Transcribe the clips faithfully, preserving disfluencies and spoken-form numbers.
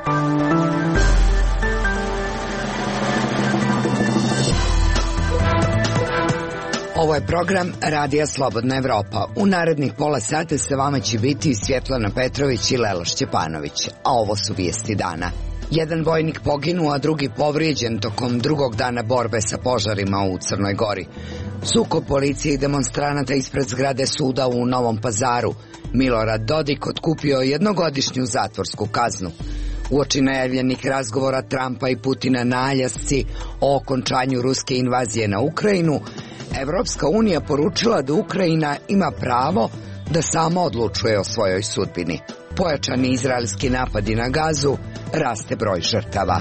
Ovo je program Radija Slobodna Evropa. U narednih pola sata sa vama će biti Svjetlana Petrović i Lela Šćepanović, a ovo su vijesti dana. Jedan vojnik poginuo, a drugi povrijeđen tokom drugog dana borbe sa požarima u Crnoj Gori. Sukob policije i demonstranata ispred zgrade suda u Novom Pazaru. Milorad Dodik otkupio jednogodišnju zatvorsku kaznu. Uoči najavljenih razgovora Trumpa i Putina na Aljasci o okončanju ruske invazije na Ukrajinu, Evropska unija poručila da Ukrajina ima pravo da sama odlučuje o svojoj sudbini. Pojačani izraelski napadi na Gazu, raste broj žrtava.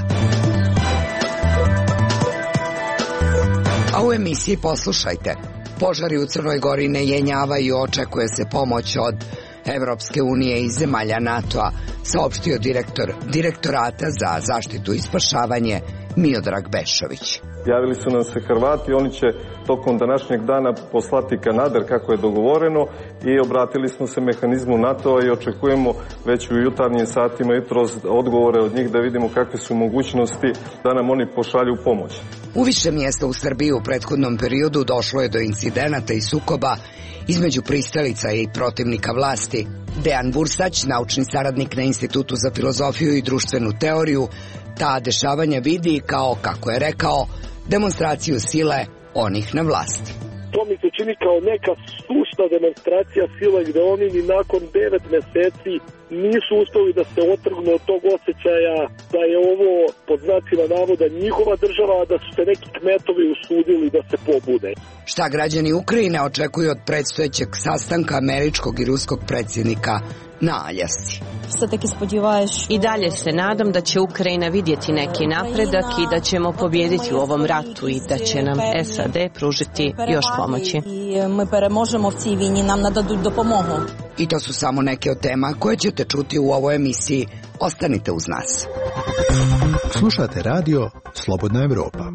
A u emisiji poslušajte. Požari u Crnoj Gori ne jenjavaju, očekuje se pomoć od Evropske unije i zemalja NATO-a, saopštio direktor Direktorata za zaštitu i spašavanje Miodrag Bešović. Javili su nam se Hrvati, oni će tokom današnjeg dana poslati kanader kako je dogovoreno i obratili smo se mehanizmu NATO-a i očekujemo već u jutarnjim satima jutros odgovore od njih da vidimo kakve su mogućnosti da nam oni pošalju pomoć. U više mjesta u Srbiji u prethodnom periodu došlo je do incidenata i sukoba između pristalica i protivnika vlasti. Dejan Bursać, naučni saradnik na Institutu za filozofiju i društvenu teoriju, ta dešavanja vidi kao, kako je rekao, demonstraciju sile onih na vlasti. To mi se čini kao neka sušta demonstracija sile gde oni ni nakon devet meseci nisu uspeli da se otrgnu od tog osjećaja da je ovo pod znacima navoda njihova država, a da su se neki kmetovi usudili da se pobude. Šta građani Ukrajine očekuju od predstojećeg sastanka američkog i ruskog predsjednika na Aljasci? I dalje se nadam da će Ukrajina vidjeti neki napredak i da ćemo pobijediti u ovom ratu i da će nam S A D pružiti još pomoći. I to su samo neke od tema koje ćete čuti u ovoj emisiji. Ostanite uz nas. Slušate radio Slobodna Evropa.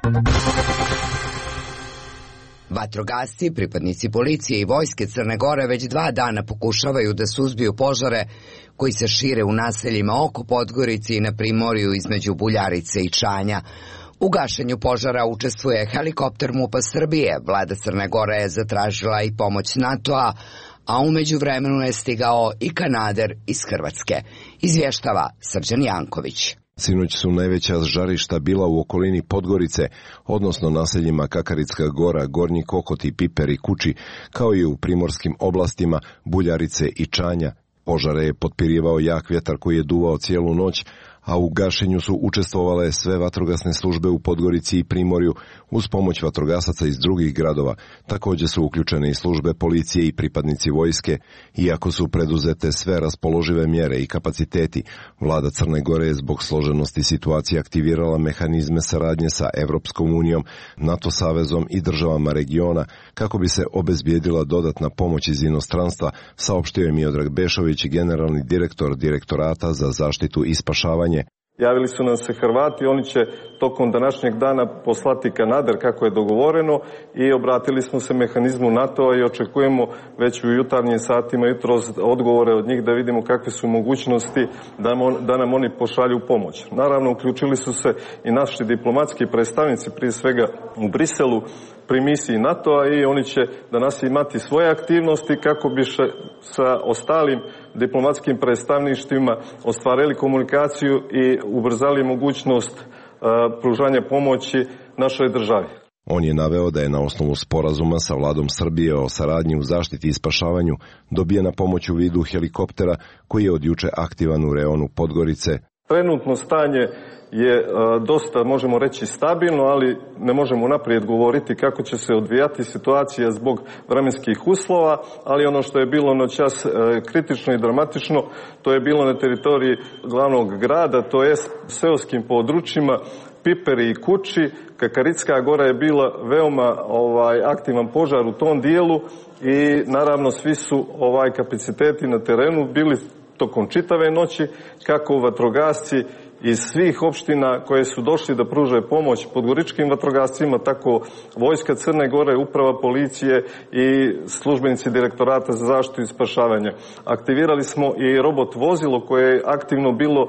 Vatrogasci, pripadnici policije i vojske Crne Gore već dva dana pokušavaju da suzbiju požare koji se šire u naseljima oko Podgorice i na primorju između Buljarice i Čanja. U gašenju požara učestvuje helikopter MUP-a Srbije. Vlada Crne Gore je zatražila i pomoć NATO-a, a u međuvremenu je stigao i kanader iz Hrvatske. Izvještava Srđan Janković. Sinoć su najveća žarišta bila u okolini Podgorice, odnosno naseljima Kakaricka Gora, Gornji Kokot i Piper i Kuči, kao i u primorskim oblastima Buljarice i Čanja. Požare je potpirivao jak vjetar koji je duvao cijelu noć, a u gašenju su učestvovale sve vatrogasne službe u Podgorici i Primorju uz pomoć vatrogasaca iz drugih gradova. Također su uključene i službe policije i pripadnici vojske. Iako su preduzete sve raspoložive mjere i kapaciteti, vlada Crne Gore je zbog složenosti situacije aktivirala mehanizme saradnje sa Evropskom unijom, NATO savezom i državama regiona kako bi se obezbijedila dodatna pomoć iz inostranstva, saopštio je Miodrag Bešović, generalni direktor Direktorata za zaštitu i spašavanje. Javili su nam se Hrvati, oni će tokom današnjeg dana poslati kanader kako je dogovoreno i obratili smo se mehanizmu NATO-a i očekujemo već u jutarnjim satima jutros odgovore od njih da vidimo kakve su mogućnosti da, on, da nam oni pošalju pomoć. Naravno, uključili su se i naši diplomatski predstavnici, prije svega u Briselu, pri misiji NATO-a i oni će danas imati svoje aktivnosti kako bi še, sa ostalim diplomatskim predstavništvima ostvarili komunikaciju i ubrzali mogućnost uh, pružanja pomoći našoj državi. On je naveo da je na osnovu sporazuma sa vladom Srbije o saradnji u zaštiti i spašavanju dobijena pomoć u vidu helikoptera koji je od juče aktivan u reonu Podgorice. Trenutno stanje je dosta, možemo reći, stabilno, ali ne možemo naprijed govoriti kako će se odvijati situacija zbog vremenskih uslova, ali ono što je bilo noćas kritično i dramatično, to je bilo na teritoriji glavnog grada, to je seoskim područjima Piperi i Kuči. Kakaricka Gora je bila veoma ovaj aktivan požar u tom dijelu i naravno svi su ovaj kapaciteti na terenu bili tokom čitave noći, kako vatrogasci iz svih opština koje su došli da pruže pomoć podgoričkim vatrogascima, tako Vojska Crne Gore, Uprava policije i službenici Direktorata za zaštitu i spašavanje. Aktivirali smo i robot vozilo koje je aktivno bilo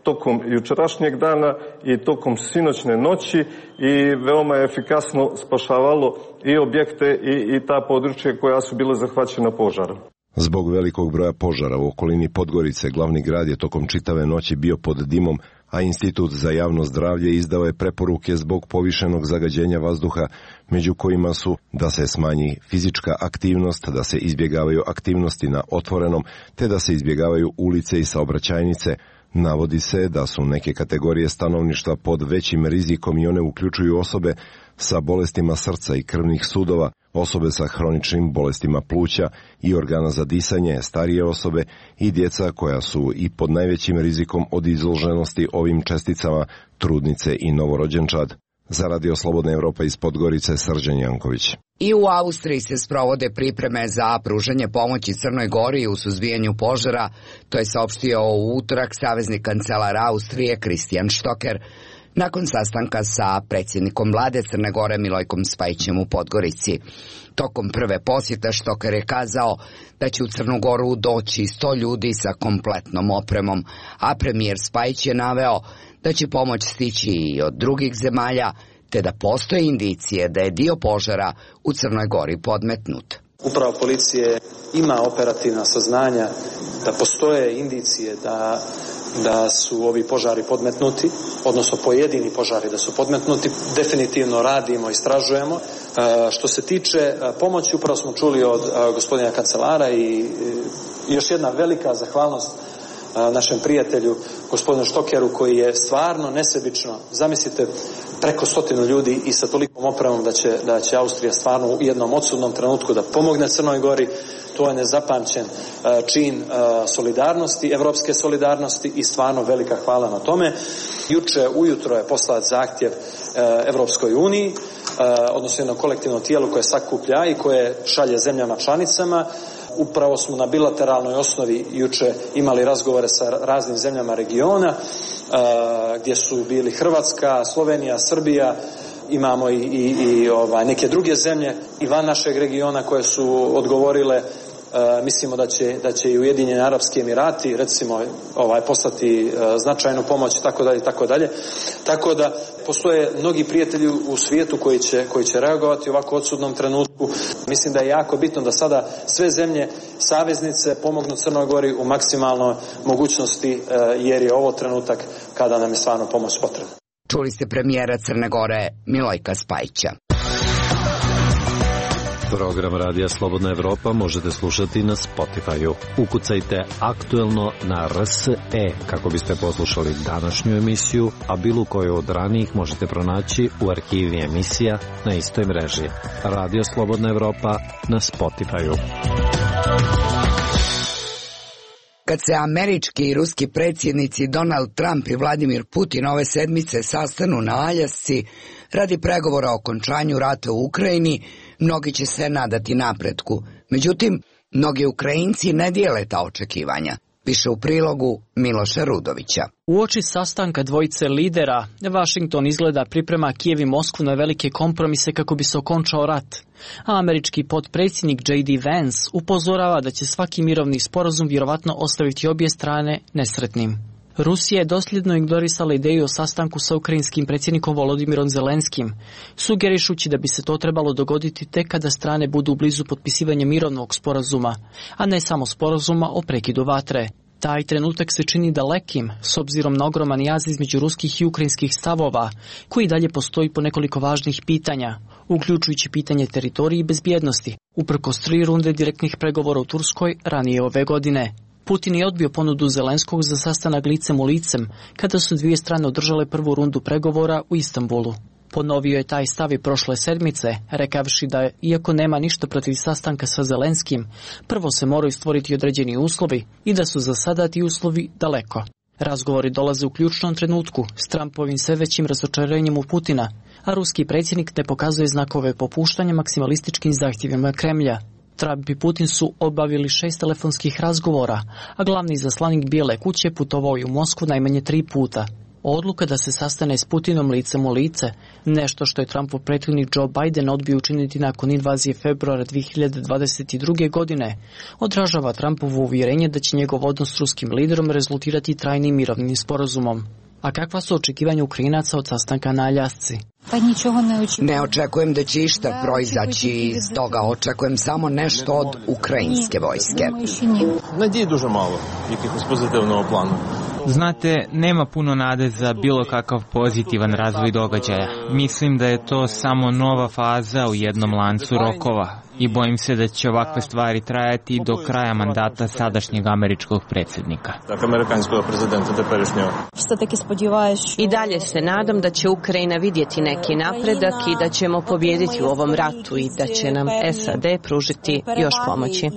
tokom jučerašnjeg dana i tokom sinoćne noći i veoma je efikasno spašavalo i objekte i, i ta područja koja su bile zahvaćena požarom. Zbog velikog broja požara u okolini Podgorice, glavni grad je tokom čitave noći bio pod dimom, a Institut za javno zdravlje izdao je preporuke zbog povišenog zagađenja vazduha, među kojima su da se smanji fizička aktivnost, da se izbjegavaju aktivnosti na otvorenom, te da se izbjegavaju ulice i saobraćajnice. Navodi se da su neke kategorije stanovništva pod većim rizikom i one uključuju osobe sa bolestima srca i krvnih sudova, osobe sa hroničnim bolestima pluća i organa za disanje, starije osobe i djeca koja su i pod najvećim rizikom od izloženosti ovim česticama, trudnice i novorođenčad. Za Radio Slobodna Evropa iz Podgorice, Srđan Janković. I u Austriji se sprovode pripreme za pružanje pomoći Crnoj Gori u suzbijanju požara, to je saopštio u utorak savezni kancelar Austrije Kristijan Štoker, nakon sastanka sa predsjednikom vlade Crne Gore Milojkom Spajićem u Podgorici. Tokom prve posjete Štoker je kazao da će u Crnu Goru doći sto ljudi sa kompletnom opremom, a premijer Spajić je naveo da će pomoć stići i od drugih zemalja, te da postoje indicije da je dio požara u Crnoj Gori podmetnut. Uprava policije ima operativna saznanja da postoje indicije da, da su ovi požari podmetnuti, odnosno pojedini požari da su podmetnuti. Definitivno radimo, istražujemo. E, što se tiče pomoći, upravo smo čuli od a, gospodina kancelara i, i još jedna velika zahvalnost a, našem prijatelju, gospodinu Štokeru, koji je stvarno nesebično, zamislite, preko stotinu ljudi i sa tolikom opremom da će, da će Austrija stvarno u jednom odsudnom trenutku da pomogne Crnoj Gori. To je nezapamćen čin solidarnosti, evropske solidarnosti i stvarno velika hvala na tome. Juče ujutro je poslat zahtjev Evropskoj uniji, odnosno jedno kolektivno tijelo koje sakuplja i koje šalje zemljama članicama. Upravo smo na bilateralnoj osnovi juče imali razgovore sa raznim zemljama regiona, gdje su bili Hrvatska, Slovenija, Srbija, imamo i, i, i ovaj, neke druge zemlje i van našeg regiona koje su odgovorile. Uh, mislimo da će, da će i Ujedinjeni Arapski Emirati recimo ovaj, poslati uh, značajnu pomoć, tako dalje, tako dalje. Tako da postoje mnogi prijatelji u svijetu koji će, koji će reagovati u ovako odsudnom trenutku. Mislim da je jako bitno da sada sve zemlje saveznice pomognu Crnoj Gori u maksimalnoj mogućnosti, uh, jer je ovo trenutak kada nam je stvarno pomoć potrebna. Čuli ste premijera Crne Gore Milojka Spajića. Program Radija Slobodna Evropa možete slušati na Spotify-u. Ukucajte aktuelno na R S E kako biste poslušali današnju emisiju, a bilo koju od ranijih možete pronaći u arhivi emisija na istoj mreži. Radio Slobodna Evropa na Spotify-u. Kad se američki i ruski predsjednici Donald Trump i Vladimir Putin ove sedmice sastanu na Aljasci radi pregovora o okončanju rata u Ukrajini, mnogi će se nadati napretku. Međutim, mnogi Ukrajinci ne dijele ta očekivanja. Piše u prilogu Miloša Rudovića. Uoči sastanka dvojice lidera, Washington izgleda priprema Kijev i Moskvu na velike kompromise kako bi se okončao rat. A američki potpredsjednik J D Vance upozorava da će svaki mirovni sporazum vjerovatno ostaviti obje strane nesretnim. Rusija je dosljedno ignorisala ideju o sastanku sa ukrajinskim predsjednikom Volodimirom Zelenskim, sugerišući da bi se to trebalo dogoditi tek kada strane budu blizu potpisivanja mirovnog sporazuma, a ne samo sporazuma o prekidu vatre. Taj trenutak se čini dalekim, s obzirom na ogroman jaz između ruskih i ukrajinskih stavova, koji dalje postoji po nekoliko važnih pitanja, uključujući pitanje teritorije i bezbjednosti, uprkos tri runde direktnih pregovora u Turskoj ranije ove godine. Putin je odbio ponudu Zelenskog za sastanak licem u licem, kada su dvije strane održale prvu rundu pregovora u Istanbulu. Ponovio je taj stav i prošle sedmice, rekavši da, iako nema ništa protiv sastanka sa Zelenskim, prvo se moraju stvoriti određeni uslovi i da su za sada ti uslovi daleko. Razgovori dolaze u ključnom trenutku, s Trumpovim sve većim razočarenjem u Putina, a ruski predsjednik ne pokazuje znakove popuštanja maksimalističkim zahtjevima Kremlja. Trump i Putin su obavili šest telefonskih razgovora, a glavni izaslanik Bijele kuće putovao je u Moskvu najmanje tri puta. Odluka da se sastane s Putinom licem u lice, nešto što je Trumpov prethodnik Joe Biden odbio učiniti nakon invazije februara dve hiljade dvadeset druge. godine, odražava Trumpovo uvjerenje da će njegov odnos s ruskim liderom rezultirati trajnim mirovnim sporazumom. A kakva su očekivanja Ukrajinaca od sastanka na Aljasci? Ne očekujem da će išta proizaći iz toga, očekujem samo nešto od ukrajinske vojske. Nadije duže malo, nekih pozitivnog plana. Znate, nema puno nade za bilo kakav pozitivan razvoj događaja. Mislim da je to samo nova faza u jednom lancu rokova i bojim se da će ovakve stvari trajati do kraja mandata sadašnjeg američkog predsjednika. Amerikanskog prezidenta teperišnjeg. I dalje se nadam da će Ukrajina vidjeti neki napredak i da ćemo pobijediti u ovom ratu i da će nam S A D pružiti još pomoći.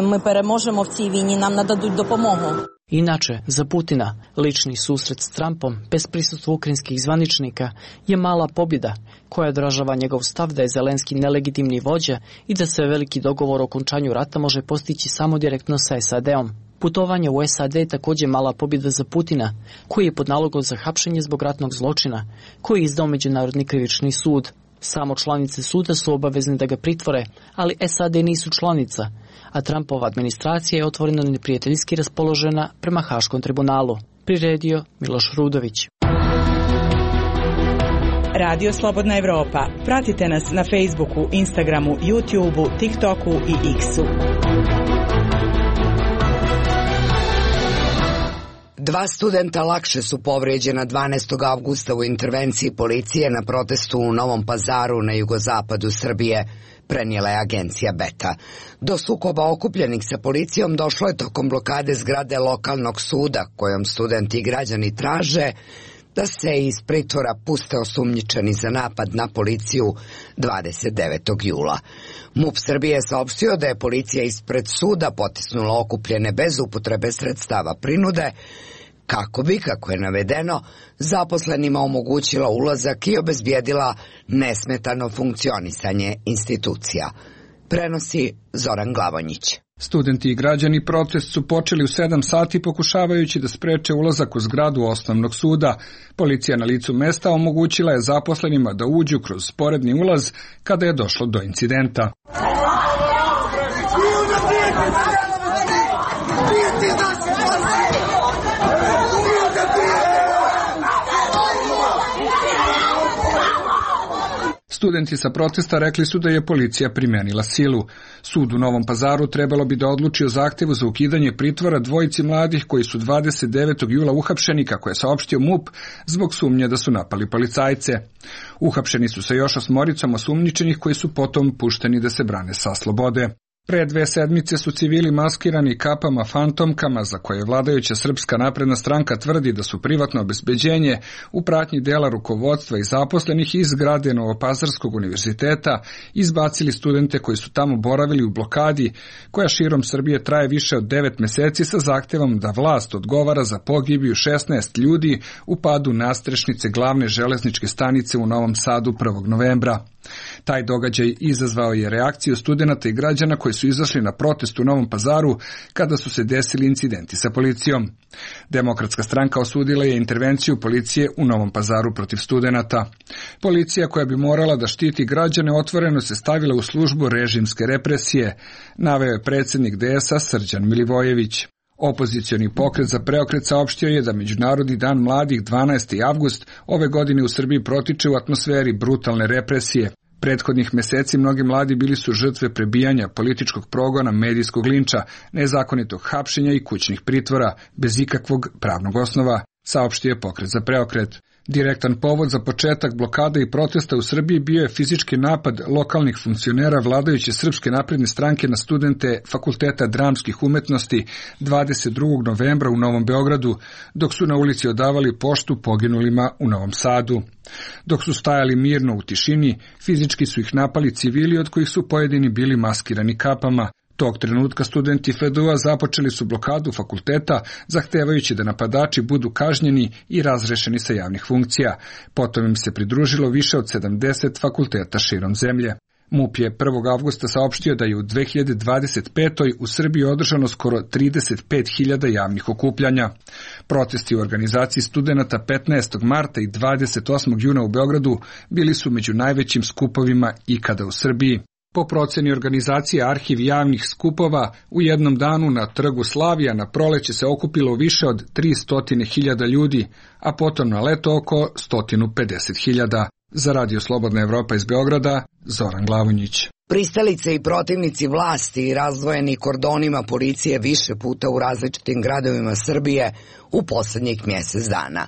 Inače, za Putina, lični susret s Trumpom, bez prisustva ukrajinskih zvaničnika, je mala pobjeda koja odražava njegov stav da je Zelenski nelegitimni vođa i da se veliki dogovor o okončanju rata može postići samo direktno sa S A D-om. Putovanje u S A D je također mala pobjeda za Putina, koji je pod nalogom za hapšenje zbog ratnog zločina, koji je izdao Međunarodni krivični sud. Samo članice suda su obavezne da ga pritvore, ali S A D nisu članica, a Trumpova administracija je otvoreno neprijateljski raspoložena prema Haškom tribunalu. Priredio Miloš Rudović. Radio Slobodna Evropa. Pratite nas na Facebooku, Instagramu, YouTubeu, TikToku i X-u. Dva studenta lakše su povrijeđena dvanaestog avgusta u intervenciji policije na protestu u Novom Pazaru na jugozapadu Srbije, prenijela je agencija Beta. Do sukoba okupljenih sa policijom došlo je tokom blokade zgrade lokalnog suda, kojom studenti i građani traže da se iz pritvora puste osumnjičeni za napad na policiju dvadeset devetog jula. MUP Srbije je saopštio da je policija ispred suda potisnula okupljene bez upotrebe sredstava prinude, kako bi, kako je navedeno, zaposlenima omogućila ulazak i obezbijedila nesmetano funkcionisanje institucija. Prenosi Zoran Glavonjić. Studenti i građani protest su počeli u sedam sati pokušavajući da spreče ulazak u zgradu osnovnog suda. Policija na licu mesta omogućila je zaposlenima da uđu kroz sporedni ulaz kada je došlo do incidenta. Studenti sa protesta rekli su da je policija primenila silu. Sud u Novom Pazaru trebalo bi da odluči o zahtevu za ukidanje pritvora dvojici mladih koji su dvadeset devetog jula uhapšeni, kako je saopštio MUP, zbog sumnje da su napali policajce. Uhapšeni su sa još osmoricom osumnjičenih koji su potom pušteni da se brane sa slobode. Pre dve sedmice su civili maskirani kapama fantomkama, za koje vladajuća Srpska napredna stranka tvrdi da su privatno obezbeđenje, u pratnji dela rukovodstva i zaposlenih iz zgrade Novopazarskog univerziteta, izbacili studente koji su tamo boravili u blokadi, koja širom Srbije traje više od devet meseci, sa zahtevom da vlast odgovara za pogibiju šesnaest ljudi u padu nastrešnice glavne železničke stanice u Novom Sadu prvog novembra. Taj događaj izazvao je reakciju studenata i građana koji su izašli na protest u Novom Pazaru kada su se desili incidenti sa policijom. Demokratska stranka osudila je intervenciju policije u Novom Pazaru protiv studenata. Policija, koja bi morala da štiti građane, otvoreno se stavila u službu režimske represije, naveo je predsjednik D S A Srđan Milivojević. Opozicioni pokret za preokret saopštio je da Međunarodni dan mladih dvanaesti avgust ove godine u Srbiji protiče u atmosferi brutalne represije. Prethodnih meseci mnogi mladi bili su žrtve prebijanja, političkog progona, medijskog linča, nezakonitog hapšenja i kućnih pritvora, bez ikakvog pravnog osnova, saopštio je pokret za preokret. Direktan povod za početak blokada i protesta u Srbiji bio je fizički napad lokalnih funkcionera vladajuće Srpske napredne stranke na studente Fakulteta dramskih umetnosti dvadeset drugog novembra u Novom Beogradu, dok su na ulici odavali poštu poginulima u Novom Sadu. Dok su stajali mirno u tišini, fizički su ih napali civili, od kojih su pojedini bili maskirani kapama. Tog trenutka studenti F D U-a započeli su blokadu fakulteta, zahtevajući da napadači budu kažnjeni i razrešeni sa javnih funkcija. Potom im se pridružilo više od sedamdeset fakulteta širom zemlje. MUP je prvog avgusta saopštio da je u dve hiljade dvadeset petoj u Srbiji održano skoro trideset pet hiljada javnih okupljanja. Protesti u organizaciji studenata petnaestog marta i dvadeset osmog juna u Beogradu bili su među najvećim skupovima ikada u Srbiji. Po proceni organizacije Arhiv javnih skupova, u jednom danu na Trgu Slavija na proleće se okupilo više od tristo hiljada ljudi, a potom na leto oko sto pedeset hiljada. Za Radio Slobodna Evropa iz Beograda, Zoran Glavonjić. Pristalice i protivnici vlasti i razdvojeni kordonima policije više puta u različitim gradovima Srbije u poslednjih mjesec dana.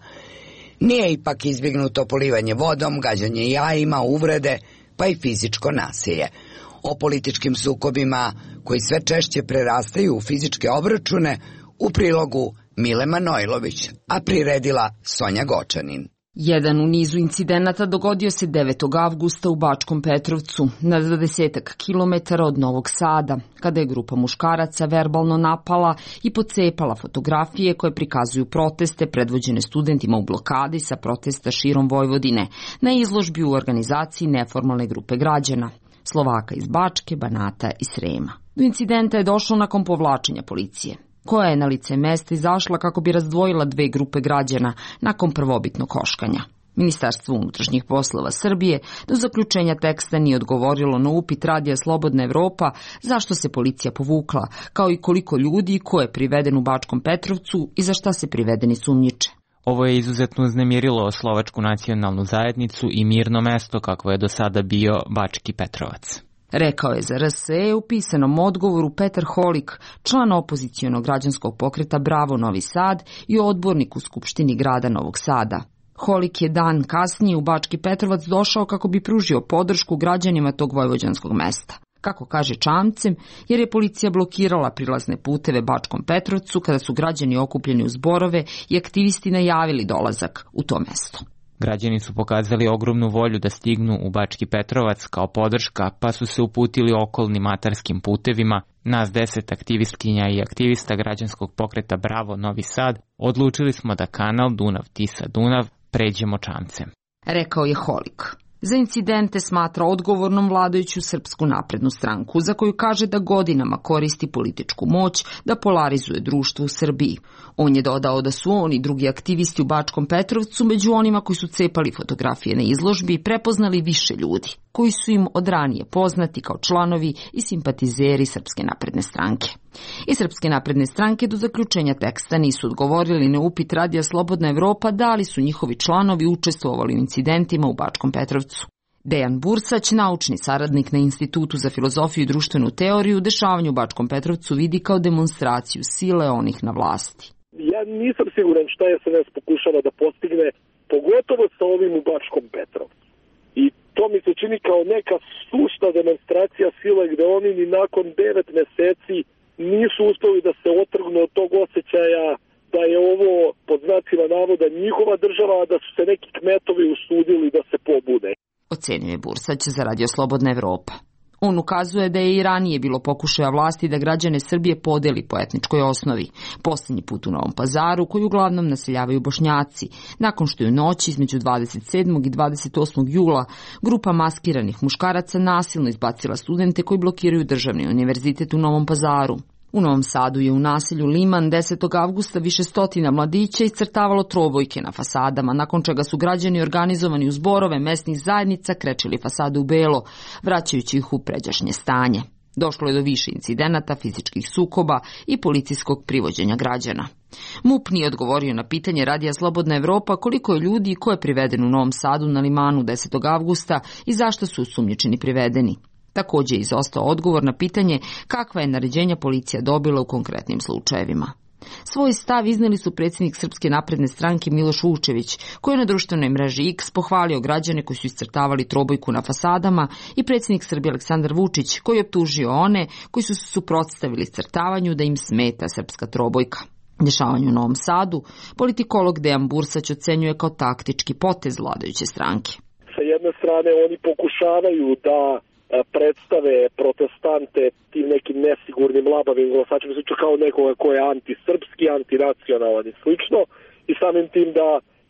Nije ipak izbjegnuto polivanje vodom, gađanje jajima, uvrede, pa i fizičko nasilje. O političkim sukobima koji sve češće prerastaju u fizičke obračune u prilogu Mile Manojlović, a priredila Sonja Gočanin. Jedan u nizu incidenata dogodio se devetog avgusta u Bačkom Petrovcu, na dvadesetak kilometara od Novog Sada, kada je grupa muškaraca verbalno napala i pocepala fotografije koje prikazuju proteste predvođene studentima u blokadi sa protesta širom Vojvodine na izložbi u organizaciji neformalne grupe građana, Slovaka iz Bačke, Banata i Srema. Do incidenta je došlo nakon povlačenja policije, koja je na lice mesta izašla kako bi razdvojila dve grupe građana nakon prvobitnog koškanja. Ministarstvo unutrašnjih poslova Srbije do zaključenja teksta nije odgovorilo na upit Radija Slobodna Evropa zašto se policija povukla, kao i koliko ljudi ko je priveden u Bačkom Petrovcu i za šta se privedeni sumnjiče. Ovo je izuzetno uznemirilo slovačku nacionalnu zajednicu i mirno mesto kakvo je do sada bio Bački Petrovac. Rekao je za R S E u pisanom odgovoru Petar Holik, član opozicionog građanskog pokreta Bravo Novi Sad i odbornik u Skupštini grada Novog Sada. Holik je dan kasnije u Bački Petrovac došao kako bi pružio podršku građanima tog vojvođanskog mesta. Kako kaže čamcem, jer je policija blokirala prilazne puteve Bačkom Petrovcu kada su građani okupljeni u zborove i aktivisti najavili dolazak u to mesto. Građani su pokazali ogromnu volju da stignu u Bački Petrovac kao podrška, pa su se uputili okolnim atarskim putevima. Nas deset aktivistkinja i aktivista građanskog pokreta Bravo Novi Sad odlučili smo da kanal Dunav-Tisa-Dunav pređemo čamcem. Rekao je Holik. Za incidente smatra odgovornom vladajuću Srpsku naprednu stranku, za koju kaže da godinama koristi političku moć da polarizuje društvo u Srbiji. On je dodao da su oni i drugi aktivisti u Bačkom Petrovcu među onima koji su cepali fotografije na izložbi i prepoznali više ljudi, koji su im od ranije poznati kao članovi i simpatizeri Srpske napredne stranke. I Srpske napredne stranke do zaključenja teksta nisu odgovorili na upit Radija Slobodna Evropa da li su njihovi članovi učestvovali u incidentima u Bačkom Petrovcu. Dejan Bursać, naučni saradnik na Institutu za filozofiju i društvenu teoriju, dešavanje u Bačkom Petrovcu vidi kao demonstraciju sile onih na vlasti. Ja nisam siguran šta je S N S pokušava da postigne, pogotovo sa ovim u Bačkom Petrovcu. I to mi se čini kao neka sušta demonstracija sile gde oni ni nakon devet meseci nisu uspeli da se otrgnu od tog osjećaja da je ovo pod znacima navoda njihova država, a da su se neki kmetovi usudili da se pobude. Ocenjuje Bursać za Radio Slobodna Evropa. On ukazuje da je i ranije bilo pokušaja vlasti da građane Srbije podeli po etničkoj osnovi. Posljednji put u Novom Pazaru, koji uglavnom naseljavaju Bošnjaci, nakon što je u noći između dvadeset sedmog i dvadeset osmog jula grupa maskiranih muškaraca nasilno izbacila studente koji blokiraju Državni univerzitet u Novom Pazaru. U Novom Sadu je u naselju Liman desetog avgusta više stotina mladića iscrtavalo trobojke na fasadama, nakon čega su građani organizovani u zborove mesnih zajednica krečili fasade u belo, vraćajući ih u pređašnje stanje. Došlo je do više incidenata, fizičkih sukoba i policijskog privođenja građana. MUP nije odgovorio na pitanje Radija Slobodna Evropa koliko je ljudi i ko je priveden u Novom Sadu na Limanu desetog avgusta i zašto su osumnjičeni privedeni. Također je izostao odgovor na pitanje kakva je naređenja policija dobila u konkretnim slučajevima. Svoj stav izneli su predsjednik Srpske napredne stranke Miloš Vučević, koji je na društvenoj mreži X pohvalio građane koji su iscrtavali trobojku na fasadama, i predsjednik Srbije Aleksandar Vučić, koji je optužio one koji su se suprotstavili iscrtavanju da im smeta srpska trobojka. Dešavanje u Novom Sadu politikolog Dejan Bursać ocenjuje kao taktički potez vladajuće stranke. Sa jedne strane oni pokušavaju da predstave protestante tim nekim nesigurnim, labavim glasačima, slično kao nekoga ko je antisrpski, antinacionalan i slično, i samim tim da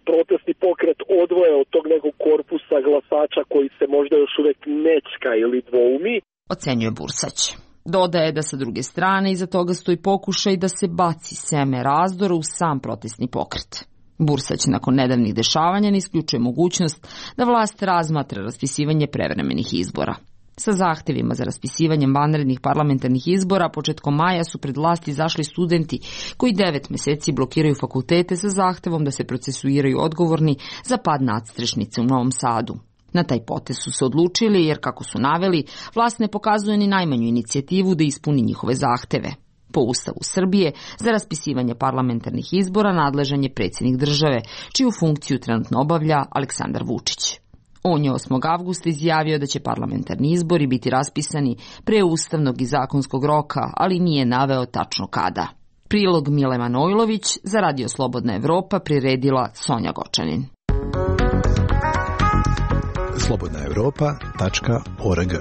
protestni pokret odvoje od tog nekog korpusa glasača koji se možda još uvek nečka ili dvoumi. Ocenjuje Bursać. Dodaje da sa druge strane iza toga stoji pokušaj da se baci seme razdora u sam protestni pokret. Bursać nakon nedavnih dešavanja ne isključuje mogućnost da vlast razmatra raspisivanje prevremenih izbora. Sa zahtevima za raspisivanjem vanrednih parlamentarnih izbora početkom maja su pred vlast izašli studenti koji devet meseci blokiraju fakultete sa zahtevom da se procesuiraju odgovorni za pad nadstrešnice u Novom Sadu. Na taj potez su se odlučili jer, kako su naveli, vlast ne pokazuje ni najmanju inicijativu da ispuni njihove zahteve. Po Ustavu Srbije, za raspisivanje parlamentarnih izbora nadležan je predsjednik države, čiju funkciju trenutno obavlja Aleksandar Vučić. On je osmog avgusta izjavio da će parlamentarni izbori biti raspisani pre ustavnog i zakonskog roka, ali nije naveo tačno kada. Prilog Mile Manojlović za Radio Slobodna Evropa priredila Sonja Gočanin. slobodna evropa tačka org.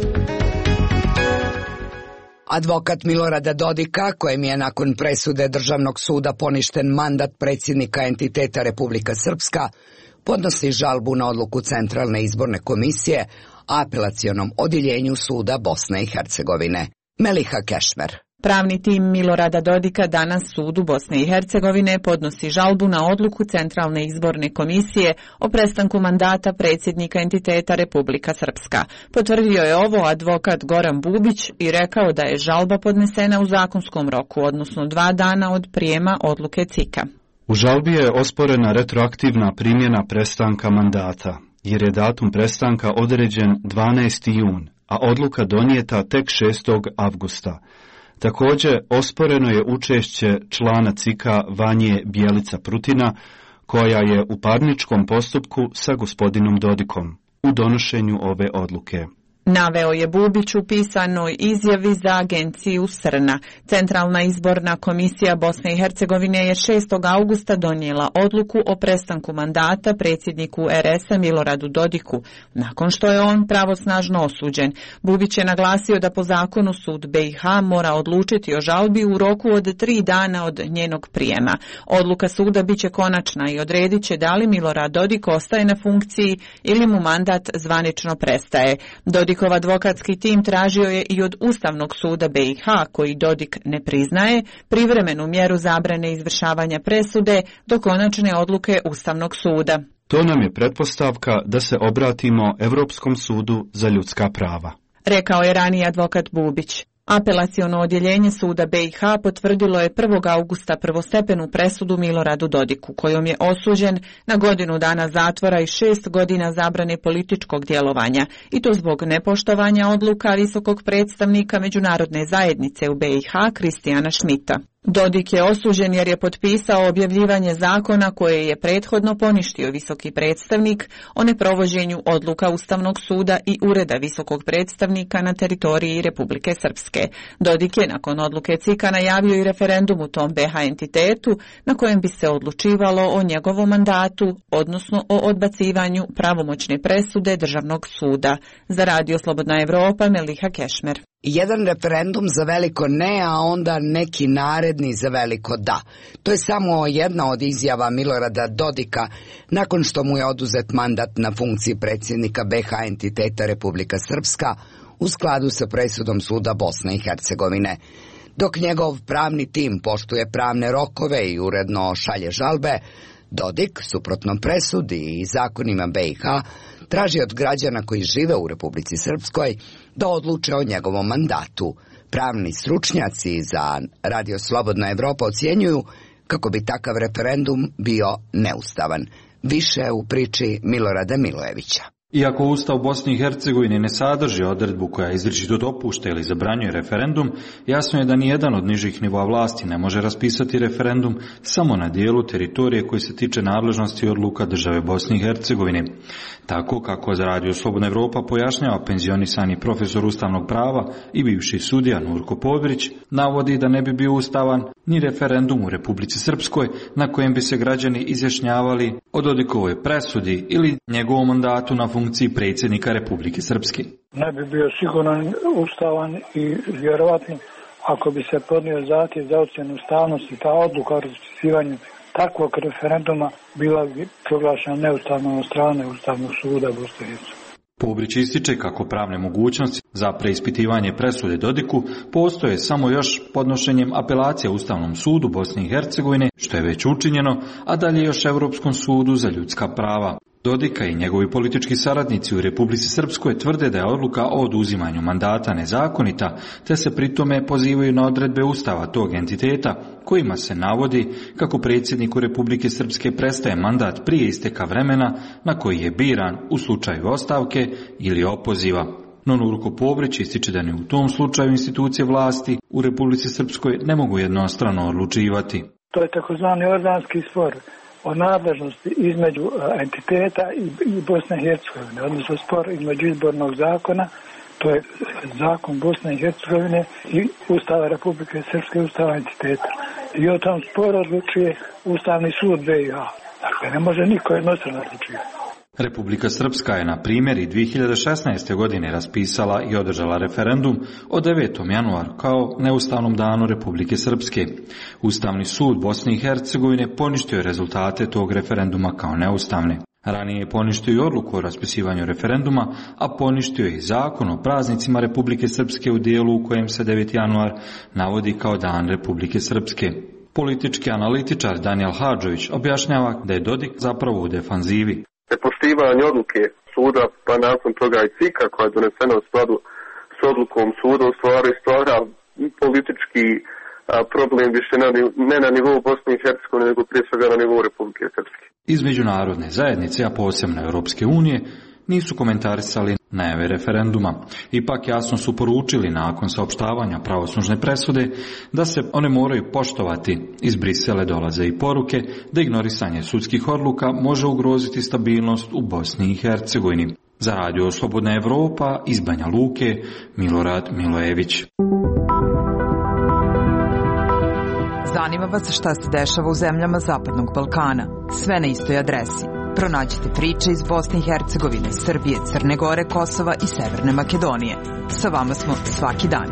Advokat Milorada Dodika, kojem je nakon presude Državnog suda poništen mandat predsjednika entiteta Republika Srpska, podnosi žalbu na odluku Centralne izborne komisije, apelacionom odjeljenju suda Bosne i Hercegovine. Meliha Kešmer. Pravni tim Milorada Dodika danas sudu Bosne i Hercegovine podnosi žalbu na odluku Centralne izborne komisije o prestanku mandata predsjednika entiteta Republika Srpska. Potvrdio je ovo advokat Goran Bubić i rekao da je žalba podnesena u zakonskom roku, odnosno dva dana od prijema odluke C I K-a. U žalbi je osporena retroaktivna primjena prestanka mandata, jer je datum prestanka određen dvanaesti jun, a odluka donijeta tek šestog avgusta. Također, osporeno je učešće člana C I K-a Vanje Bjelica Prutina, koja je u parničkom postupku sa gospodinom Dodikom u donošenju ove odluke. Naveo je Bubić u pisanoj izjavi za agenciju Srna. Centralna izborna komisija Bosne i Hercegovine je šestog avgusta donijela odluku o prestanku mandata predsjedniku R S-a Miloradu Dodiku, nakon što je on pravosnažno osuđen. Bubić je naglasio da po zakonu sud B i H mora odlučiti o žalbi u roku od tri dana od njenog prijema. Odluka suda biće konačna i odredit će da li Milorad Dodik ostaje na funkciji ili mu mandat zvanično prestaje. Dodik Dodikov advokatski tim tražio je i od Ustavnog suda B i H, koji Dodik ne priznaje, privremenu mjeru zabrane izvršavanja presude do konačne odluke Ustavnog suda. To nam je pretpostavka da se obratimo Europskom sudu za ljudska prava, rekao je raniji advokat Bubić. Apelaciono odjeljenje suda B i H potvrdilo je prvog avgusta prvostepenu presudu Miloradu Dodiku, kojom je osuđen na godinu dana zatvora i šest godina zabrane političkog djelovanja, i to zbog nepoštovanja odluka visokog predstavnika međunarodne zajednice u B i H Kristijana Šmita. Dodik je osuđen jer je potpisao objavljivanje zakona koje je prethodno poništio visoki predstavnik o neprovođenju odluka Ustavnog suda i Ureda visokog predstavnika na teritoriji Republike Srpske. Dodik je nakon odluke C I K-a najavio i referendum u tom B H entitetu na kojem bi se odlučivalo o njegovom mandatu, odnosno o odbacivanju pravomoćne presude Državnog suda. Za Radio Slobodna Evropa, Meliha Kešmer. Jedan referendum za veliko ne, a onda neki naredni za veliko da. To je samo jedna od izjava Milorada Dodika nakon što mu je oduzet mandat na funkciji predsjednika B H entiteta Republika Srpska u skladu sa presudom suda Bosne i Hercegovine. Dok njegov pravni tim poštuje pravne rokove i uredno šalje žalbe, Dodik, suprotno presudi i zakonima B i H, traži od građana koji žive u Republici Srpskoj da odluče o njegovom mandatu. Pravni stručnjaci za Radio Slobodna Evropa ocjenjuju kako bi takav referendum bio neustavan. Više u priči Milorada Milojevića. Iako Ustav Bosne i Hercegovine ne sadrži odredbu koja izričito dopušta ili zabranjuje referendum, jasno je da nijedan od nižih nivoa vlasti ne može raspisati referendum samo na dijelu teritorije koji se tiče nadležnosti odluka države Bosne i Hercegovine. Tako kako za Radio Slobodna Evropa pojašnjava penzionisani profesor ustavnog prava i bivši sudija Nurko Podrić, navodi da ne bi bio ustavan ni referendum u Republici Srpskoj na kojem bi se građani izjašnjavali o Dodikovoj presudi ili njegovom mandatu na funkciji predsjednika Republike Srpske. Ne bi bio siguran ustavan i vjerovatno ako bi se podnio zahtjev za ocjenu ustavnosti, ta odluka o raspisivanju takvog referenduma bila bi proglašena neustavnom od strane Ustavnog suda Bosne i Hercegovine. Pobrić ističe kako pravne mogućnosti za preispitivanje presude Dodiku postoje samo još podnošenjem apelacije Ustavnom sudu Bosne i Hercegovine, što je već učinjeno, a dalje još Europskom sudu za ljudska prava. Dodika i njegovi politički saradnici u Republici Srpskoj tvrde da je odluka o oduzimanju mandata nezakonita, te se pritome pozivaju na odredbe Ustava tog entiteta, kojima se navodi kako predsjedniku Republike Srpske prestaje mandat prije isteka vremena na koji je biran u slučaju ostavke ili opoziva. No Nurko Pobrić ističe da ni u tom slučaju institucije vlasti u Republici Srpskoj ne mogu jednostrano odlučivati. To je takozvani organski spor o nadležnosti između entiteta i Bosne i Hercegovine, odnosno spor između izbornog zakona, to je zakon Bosne i Hercegovine i Ustava Republike Srpske, Ustava entiteta. I o tom sporu odlučuje Ustavni sud B i H. Dakle, ne može niko jednostrano odlučivati. Republika Srpska je na primjer i dvije hiljade šesnaeste. godine raspisala i održala referendum o devetom januaru kao neustavnom danu Republike Srpske. Ustavni sud Bosne i Hercegovine poništio je rezultate tog referenduma kao neustavne. Ranije je poništio i odluku o raspisivanju referenduma, a poništio je i zakon o praznicima Republike Srpske u dijelu u kojem se deveti januar navodi kao dan Republike Srpske. Politički analitičar Daniel Hadžović objašnjava da je Dodik zapravo u defanzivi. Nepoštivanje odluke suda, pa nakon toga i C I K-a koja je donesena u skladu s odlukom suda, u stvari stvara politički a, problem više na, ne na nivou Bosne i Hercegovine, nego prije svega na nivou Republike Srpske. Iz međunarodne zajednice, a posebno Europske unije, nisu komentarisali najave referenduma. Ipak jasno su poručili nakon saopštavanja pravosudne presude da se one moraju poštovati. Iz Brisela dolaze i poruke da ignorisanje sudskih odluka može ugroziti stabilnost u Bosni i Hercegovini. Za radio Slobodna Evropa iz Banja Luke, Milorad Milojević. Zanima vas šta se dešava u zemljama Zapadnog Balkana. Sve na istoj adresi. Pronađite priče iz Bosne i Hercegovine, Srbije, Crne Gore, Kosova i Severne Makedonije. Sa vama smo svaki dan.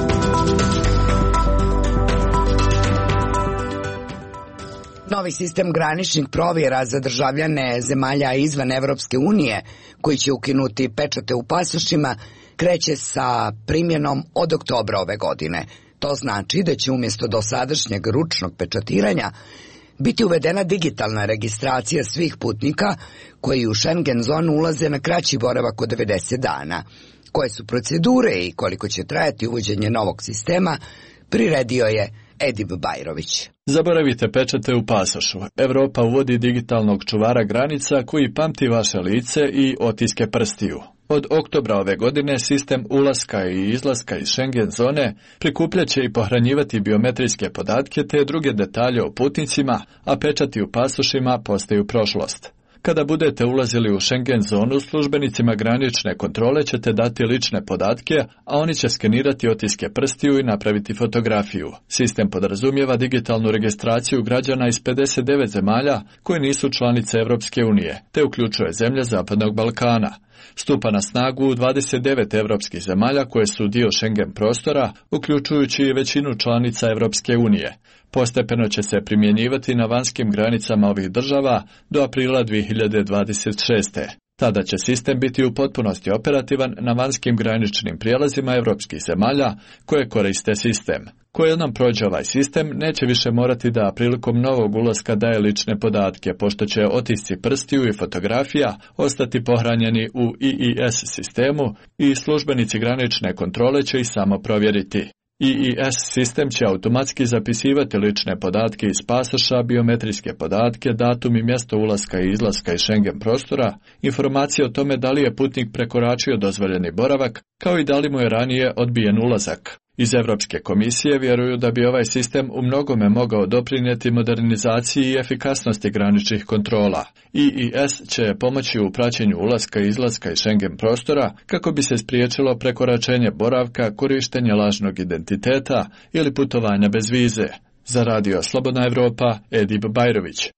Novi sistem graničnih provjera za državljane zemalja izvan Evropske unije, koji će ukinuti pečate u pasošima, kreće sa primjenom od oktobra ove godine. To znači da će umjesto dosadašnjeg ručnog pečatiranja biti uvedena digitalna registracija svih putnika koji u Schengen zonu ulaze na kraći boravak od devedeset dana. Koje su procedure i koliko će trajati uvođenje novog sistema, priredio je Edip Bajrović. Zaboravite pečate u pasošu. Evropa uvodi digitalnog čuvara granica koji pamti vaše lice i otiske prstiju. Od oktobra ove godine sistem ulaska i izlaska iz Schengen zone prikupljaće i pohranjivati biometrijske podatke te druge detalje o putnicima, a pečati u pasošima postaju prošlost. Kada budete ulazili u Schengen zonu, službenicima granične kontrole ćete dati lične podatke, a oni će skenirati otiske prstiju i napraviti fotografiju. Sistem podrazumijeva digitalnu registraciju građana iz pedeset devet zemalja koje nisu članice Evropske unije, te uključuje zemlje Zapadnog Balkana. Stupa na snagu u dvadeset devet evropskih zemalja koje su dio Schengen prostora, uključujući i većinu članica Evropske unije. Postepeno će se primjenjivati na vanjskim granicama ovih država do aprila dvije hiljade dvadeset šeste. Tada će sistem biti u potpunosti operativan na vanjskim graničnim prijelazima evropskih zemalja koje koriste sistem. Ko jednom prođe ovaj sistem, neće više morati da prilikom novog ulaska daje lične podatke, pošto će otisci prstiju i fotografija ostati pohranjeni u I I S sistemu i službenici granične kontrole će ih samo provjeriti. I I S sistem će automatski zapisivati lične podatke iz pasoša, biometrijske podatke, datum i mjesto ulaska i izlaska iz Schengen prostora, informacije o tome da li je putnik prekoračio dozvoljeni boravak, kao i da li mu je ranije odbijen ulazak. Iz Europske komisije vjeruju da bi ovaj sistem u mnogome mogao doprinijeti modernizaciji i efikasnosti graničnih kontrola. I I S će pomoći u praćenju ulaska i izlaska iz Schengen prostora kako bi se spriječilo prekoračenje boravka, korištenje lažnog identiteta ili putovanja bez vize. Za radio Slobodna Evropa, Edip Bajrović.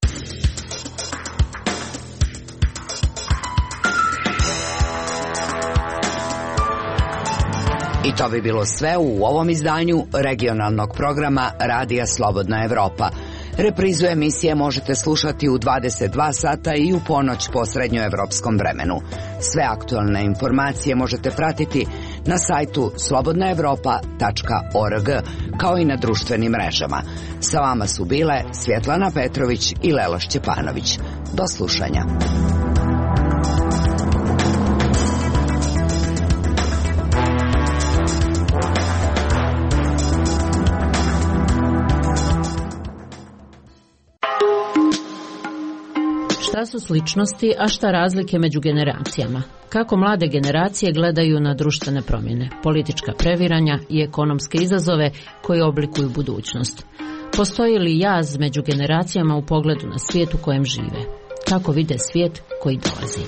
I to bi bilo sve u ovom izdanju regionalnog programa Radija Slobodna Evropa. Reprizu emisije možete slušati u dvadeset dva sata i u ponoć po srednjoevropskom vremenu. Sve aktualne informacije možete pratiti na sajtu slobodna evropa tačka org, kao i na društvenim mrežama. Sa vama su bile Svjetlana Petrović i Lela Šćepanović. Do slušanja. Šta su sličnosti, a šta razlike među generacijama? Kako mlade generacije gledaju na društvene promjene, politička previranja i ekonomske izazove koji oblikuju budućnost? Postoji li jaz među generacijama u pogledu na svijet u kojem žive? Kako vide svijet koji dolazi?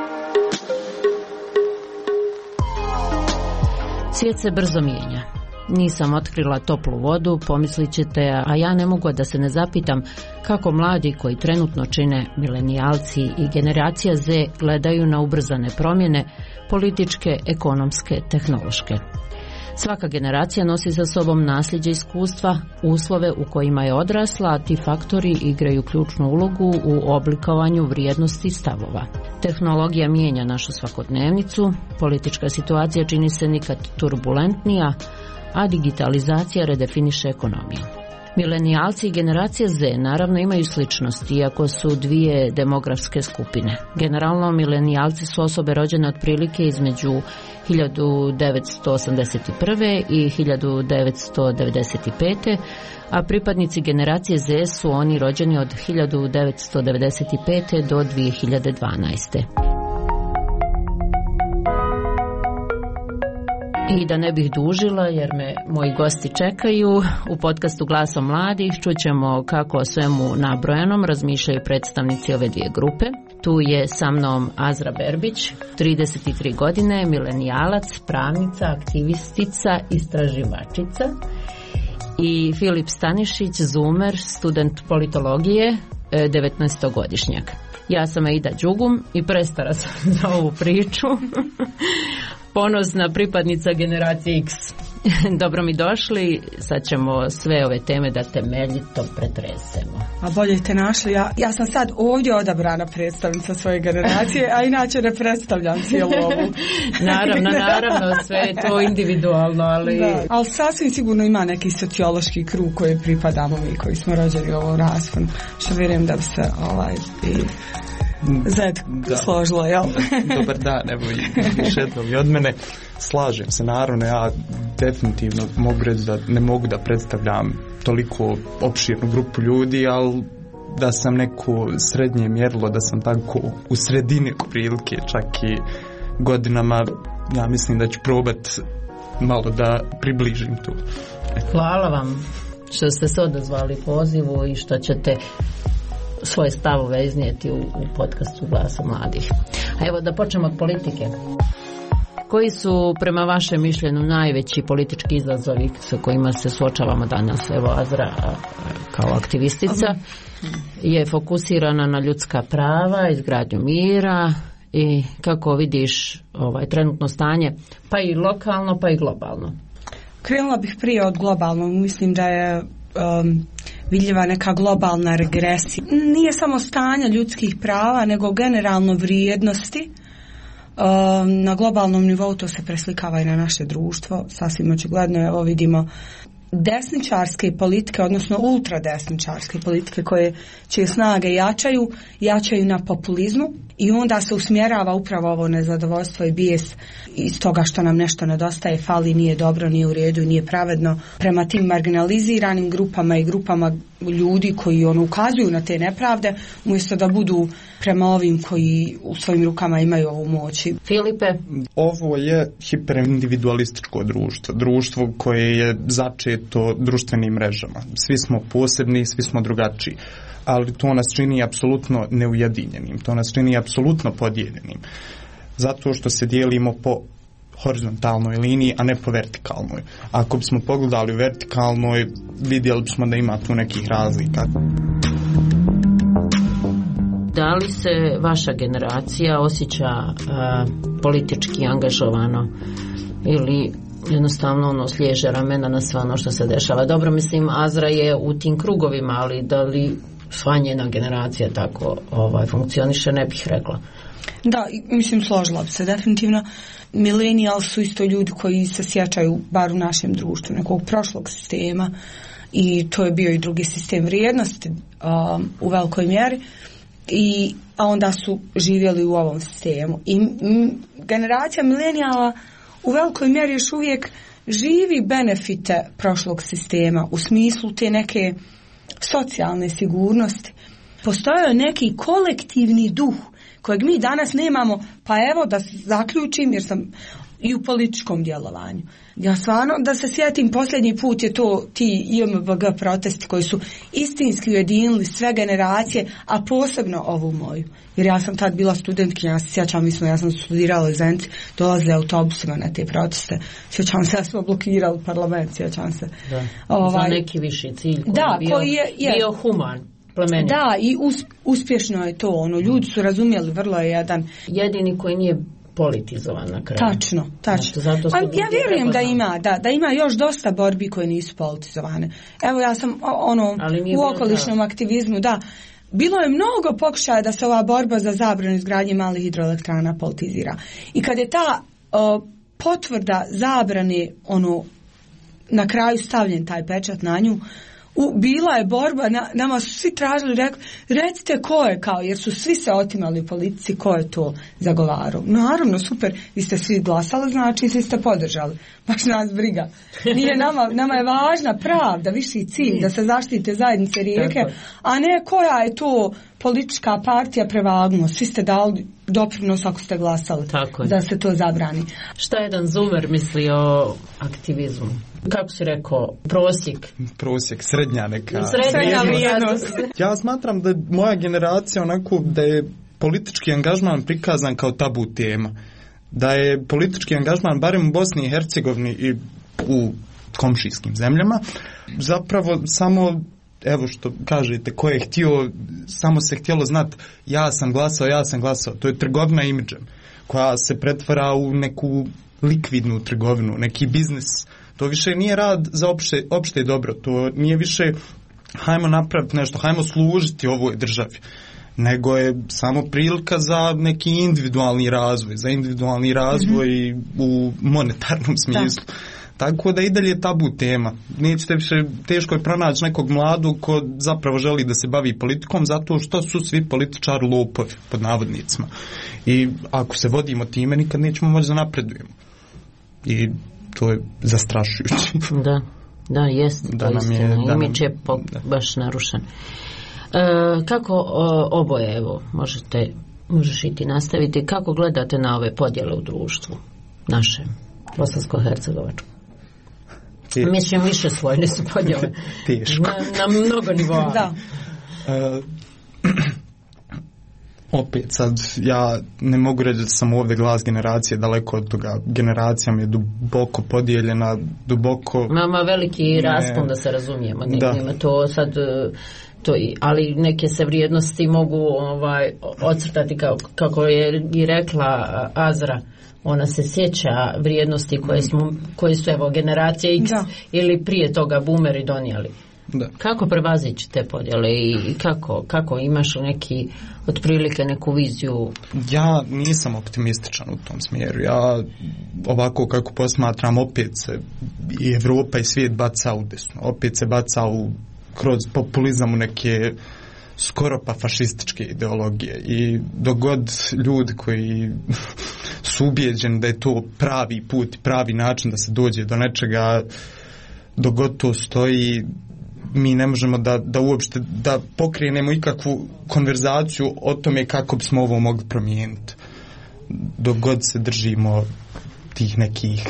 Svijet se brzo mijenja. Nisam otkrila toplu vodu, pomislit ćete, a ja ne mogu da se ne zapitam kako mladi koji trenutno čine milenijalci i generacija Z gledaju na ubrzane promjene, političke, ekonomske, tehnološke. Svaka generacija nosi sa sobom nasljeđe iskustva, uslove u kojima je odrasla, a ti faktori igraju ključnu ulogu u oblikovanju vrijednosti stavova. Tehnologija mijenja našu svakodnevnicu, politička situacija čini se nikad turbulentnija, a digitalizacija redefiniše ekonomiju. Milenijalci i generacija Z naravno imaju sličnosti, iako su dvije demografske skupine. Generalno, milenijalci su osobe rođene otprilike između hiljadu devetsto osamdeset prve i hiljadu devetsto devedeset pete. a pripadnici generacije Z su oni rođeni od hiljadu devetsto devedeset pete do dvije hiljade dvanaeste. I da ne bih dužila, jer me moji gosti čekaju, u podcastu Glasom mladih čućemo kako o svemu nabrojanom razmišljaju predstavnici ove dvije grupe. Tu je sa mnom Azra Berbić, trideset tri godine, milenijalac, pravnica, aktivistica, istraživačica, i Filip Stanišić, zoomer, student politologije, devetnaestogodišnjak. Ja sam Aida Đugum i prestara sam za ovu priču. Ponosna pripadnica generacije X. Dobro mi došli, sad ćemo sve ove teme da temeljito pretresemo. A bolje te našli, ja, ja sam sad ovdje odabrana predstavnica svoje generacije, a inače ne predstavljam cijelu ovu. Naravno, naravno, sve je to individualno, ali... Da, ali sasvim sigurno ima neki sociološki krug koji pripadamo mi, koji smo rođeni u ovom rasponu, što vjerujem da bi se ovaj... I... Zed složilo, jel? Dobar dan, evo još jednom i od mene. Slažem se, naravno, ja definitivno mogu reći da ne mogu da predstavljam toliko opširnu grupu ljudi, ali da sam neko srednje mjerilo, da sam tako u sredini prilike, čak i godinama, ja mislim da ću probat malo da približim tu. Hvala vam što ste se odazvali pozivu i što ćete svoje stavove iznijeti u, u podcastu Glasa mladih. A evo da počnemo od politike. Koji su prema vašem mišljenju najveći politički izazovi sa kojima se suočavamo danas? Evo Azra kao aktivistica je fokusirana na ljudska prava, izgradnju mira i kako vidiš ovaj trenutno stanje, pa i lokalno pa i globalno. Krenula bih prije od globalnog, mislim da je um, vidljiva neka globalna regresija. Nije samo stanje ljudskih prava, nego generalno vrijednosti. Um, na globalnom nivou to se preslikava i na naše društvo. Sasvim očigledno, evo vidimo desničarske politike, odnosno ultradesničarske politike koje čije snage jačaju, jačaju na populizmu i onda se usmjerava upravo ovo nezadovoljstvo i bijes iz toga što nam nešto nedostaje, fali, nije dobro, nije u redu, nije pravedno prema tim marginaliziranim grupama i grupama ljudi koji ono ukazuju na te nepravde, umjesto da budu prema ovim koji u svojim rukama imaju ovu moć. Filipe? Ovo je hiperindividualističko društvo, društvo koje je začeto društvenim mrežama. Svi smo posebni, svi smo drugačiji, ali to nas čini apsolutno neujedinjenim, to nas čini apsolutno podijeljenim, zato što se dijelimo po horizontalnoj liniji, a ne po vertikalnoj. Ako bismo pogledali u vertikalnoj, vidjeli bismo da ima tu nekih razlika. Da li se vaša generacija osjeća uh, politički angažovano ili jednostavno ono sliježe ramena na sve ono što se dešava. Dobro, mislim, Azra je u tim krugovima, ali da li sva njena generacija tako ovaj, funkcioniše, ne bih rekla. Da, mislim, složila bi se definitivno. Millennials su isto ljudi koji se sjećaju, bar u našem društvu, nekog prošlog sistema, i to je bio i drugi sistem vrijednosti um, u velikoj mjeri, i, a onda su živjeli u ovom sistemu. I m, generacija milenijala u velikoj mjeri još uvijek živi benefite prošlog sistema u smislu te neke socijalne sigurnosti. Postojao je neki kolektivni duh kojeg mi danas nemamo, pa evo da zaključim, jer sam i u političkom djelovanju. Ja stvarno da se sjetim, posljednji put je to ti I M B G protesti koji su istinski ujedinili sve generacije, a posebno ovu moju. Jer ja sam tad bila studentkinja, ja se sjećam, mi smo, ja sam studirala u Zenci, dolazili autobusima na te proteste. Sjećam se, ja smo blokirali parlament, sjećam se. Da, ovaj, za neki viši cilj koji, da, je, bio, koji je, je bio human. Plemenit. Da, i us, uspješno je to, ono, ljudi su razumjeli, vrlo je jedan... Jedini koji nije politizovan na kraju. Tačno, tačno. Zato, zato ja vjerujem da ima, da, da ima još dosta borbi koje nisu politizovane. Evo, ja sam ono, u okolišnom aktivizmu, da, bilo je mnogo pokušaja da se ova borba za zabranu izgradnje malih hidroelektrana politizira. I kad je ta o, potvrda zabrane, ono, na kraju stavljen taj pečat na nju, U, bila je borba, na, nama su svi tražili, rekli, recite ko je, kao, jer su svi se otimali u politici, ko je to zagovarao. Naravno, super, vi ste svi glasali, znači svi ste podržali. Baš nas briga. Nije nama, nama je važna pravda, viši cilj, da se zaštite zajednice rijeke, a ne koja je to politička partija prevagnuo. Svi ste dali doprinos ako ste glasali da se to zabrani. Šta je jedan Zumer misli o aktivizmu? Kako si rekao, prosjek? Prosjek, srednja neka. Srednja vrijednost. Ja smatram da moja generacija onako da je politički angažman prikazan kao tabu tema. Da je politički angažman, barem u Bosni i Hercegovini i u komšijskim zemljama, zapravo samo, evo što kažete, ko je htio, samo se htjelo znati ja sam glasao, ja sam glasao. To je trgovina imidžem koja se pretvara u neku likvidnu trgovinu, neki biznis. To više nije rad za opšte, opšte dobro, to nije više hajmo napraviti nešto, hajmo služiti ovoj državi, nego je samo prilika za neki individualni razvoj, za individualni razvoj mm-hmm. u monetarnom smislu. Da. Tako da i dalje tabu tema. Nećete više, teško je pronaći nekog mladog ko zapravo želi da se bavi politikom, zato što su svi političari lopovi, pod navodnicima. I ako se vodimo time, nikad nećemo moći da napredujemo. I to je zastrašujuće. Da, da, jest. Da nam je, da imidž je po, baš narušen. E, kako o, oboje, evo, možete, možeš i ti nastaviti, kako gledate na ove podjele u društvu našem, bosansko-hercegovačkom? Mislim, više svojne su podjele. Teško. Na, na mnogo nivoa. Da. E, opet sad, ja ne mogu reći da sam ovdje glas generacije, daleko od toga. Generacija mi je duboko podijeljena, duboko... Mama veliki raspon, da se razumijemo. Da. Nema to sad... To i, ali neke se vrijednosti mogu ovaj, ocrtati kao, kako je i rekla Azra. Ona se sjeća vrijednosti koje, smo, koje su evo generacije X da. Ili prije toga boomeri donijeli. Da. Kako prevazići te podjele i kako, kako imaš neki otprilike neku viziju? Ja nisam optimističan u tom smjeru. Ja ovako kako posmatram, opet se i Evropa i svijet baca u desno. Opet se baca u, kroz populizam u neke skoro pa fašističke ideologije. I dogod ljudi koji su ubijeđeni da je to pravi put, pravi način da se dođe do nečega, dogod to stoji, mi ne možemo da, da uopšte da pokrenemo ikakvu konverzaciju o tome kako bismo ovo mogli promijeniti. Dok god se držimo tih nekih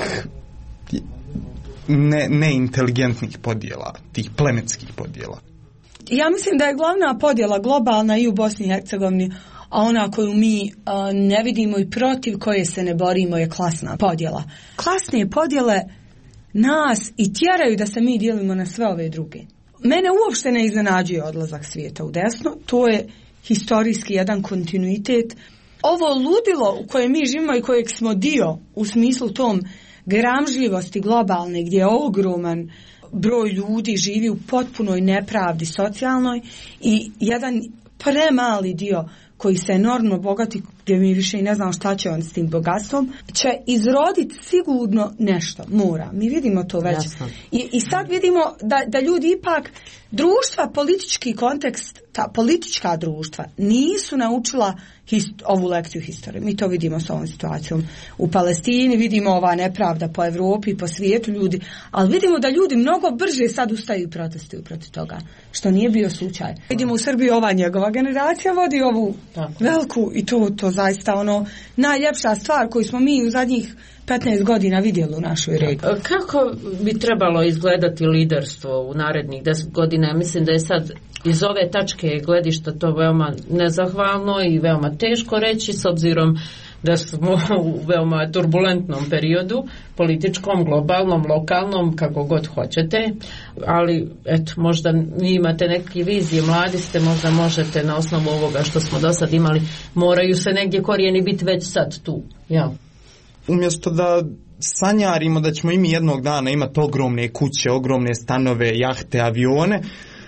ne, neinteligentnih podjela, tih plemenskih podjela. Ja mislim da je glavna podjela globalna i u Bosni i Hercegovini, a ona koju mi a, ne vidimo i protiv koje se ne borimo je klasna podjela. Klasne podjele nas i tjeraju da se mi dijelimo na sve ove druge. Mene uopšte ne iznenađuje odlazak svijeta u desno, to je historijski jedan kontinuitet. Ovo ludilo u kojem mi živimo i kojeg smo dio u smislu tom gramžljivosti globalne gdje je ogroman broj ljudi živi u potpunoj nepravdi socijalnoj i jedan premali dio koji se enormno bogati, gdje mi više i ne znamo šta će on s tim bogatstvom, će izroditi sigurno nešto, mora. Mi vidimo to već. I, i sad vidimo da, da ljudi ipak, društva, politički kontekst, ta politička društva nisu naučila hist, ovu lekciju historije. Mi to vidimo s ovom situacijom u Palestini, vidimo ova nepravda po Evropi, po svijetu ljudi, ali vidimo da ljudi mnogo brže sad ustaju i protestuju protiv toga, što nije bio slučaj. Vidimo u Srbiji ova njegova generacija vodi ovu Tako. veliku i to, to zaista ono najljepša stvar koju smo mi u zadnjih petnaest godina vidjeli u našoj regiji. Kako bi trebalo izgledati liderstvo u narednih deset godina? Mislim da je sad iz ove tačke gledišta to veoma nezahvalno i veoma teško reći, s obzirom da smo u veoma turbulentnom periodu, političkom, globalnom, lokalnom, kako god hoćete, ali eto, možda vi imate neke vizije, mladi ste, možda možete na osnovu ovoga što smo do sad imali, moraju se negdje korijeni biti već sad tu, ja. Umjesto da sanjarimo da ćemo i mi jednog dana imati ogromne kuće, ogromne stanove, jahte, avione,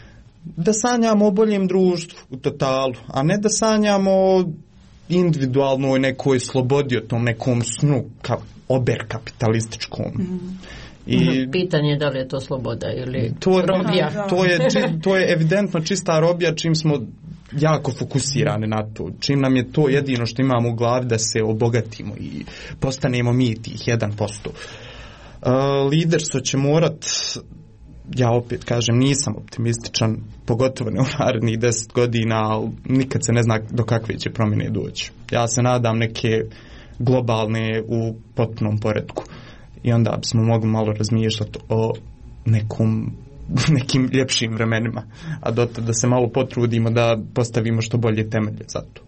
da sanjamo o boljem društvu u totalu, a ne da sanjamo o individualnoj nekoj slobodi, o tom nekom snu ka, ober kapitalističkom. Mm-hmm. I pitanje je da li je to sloboda ili to, robija. To je, to je evidentno čista robija čim smo jako fokusirani na to. Čim nam je to jedino što imamo u glavi da se obogatimo i postanemo mi tih jedan posto. Uh, liderstvo će morat, ja opet kažem, nisam optimističan, pogotovo ne u narednih deset godina, ali nikad se ne zna do kakve će promjene doći. Ja se nadam neke globalne u potpunom poretku. I onda bismo mogli malo razmišljati o nekom, nekim ljepšim vremenima. A dotad da se malo potrudimo da postavimo što bolje temelje za to.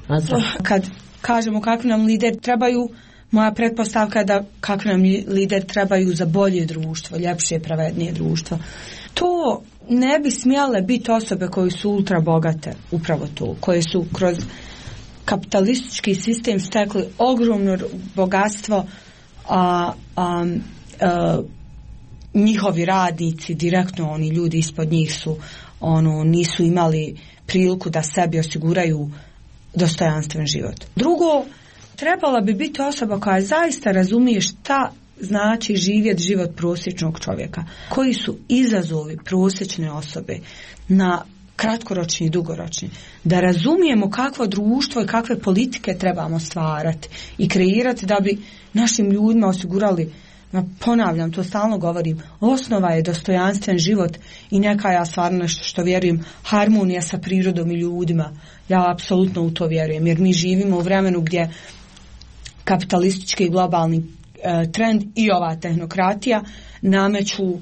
Kad kažemo kakvi nam lider trebaju, moja pretpostavka je da kakvi nam lider trebaju za bolje društvo, ljepše, pravednije društvo. To ne bi smjele biti osobe koje su ultra bogate, upravo to, koje su kroz kapitalistički sistem stekli ogromno bogatstvo, a, a, a njihovi radnici, direktno oni ljudi ispod njih su, ono, nisu imali priliku da sebi osiguraju dostojanstven život. Drugo, trebala bi biti osoba koja zaista razumije šta znači živjeti život prosječnog čovjeka. Koji su izazovi prosječne osobe na kratkoročni i dugoročni. Da razumijemo kakvo društvo i kakve politike trebamo stvarati i kreirati da bi našim ljudima osigurali, ponavljam, to stalno govorim, osnova je dostojanstven život i neka, ja stvarno nešto što vjerujem, harmonija sa prirodom i ljudima. Ja apsolutno u to vjerujem, jer mi živimo u vremenu gdje kapitalistički i globalni e, trend i ova tehnokratija nameću e,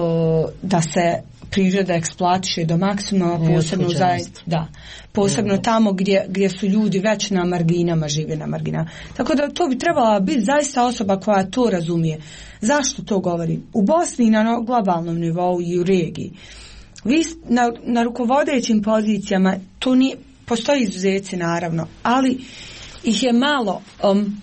da se priroda eksploatiše do maksimuma, posebno, da, posebno tamo gdje, gdje su ljudi već na marginama, žive na marginama. Tako da to bi trebala biti zaista osoba koja to razumije. Zašto to govorim? U Bosni na globalnom nivou i u regiji. Vi na, na rukovodećim pozicijama, to nije, postoji izuzeci naravno, ali ih je malo. Um,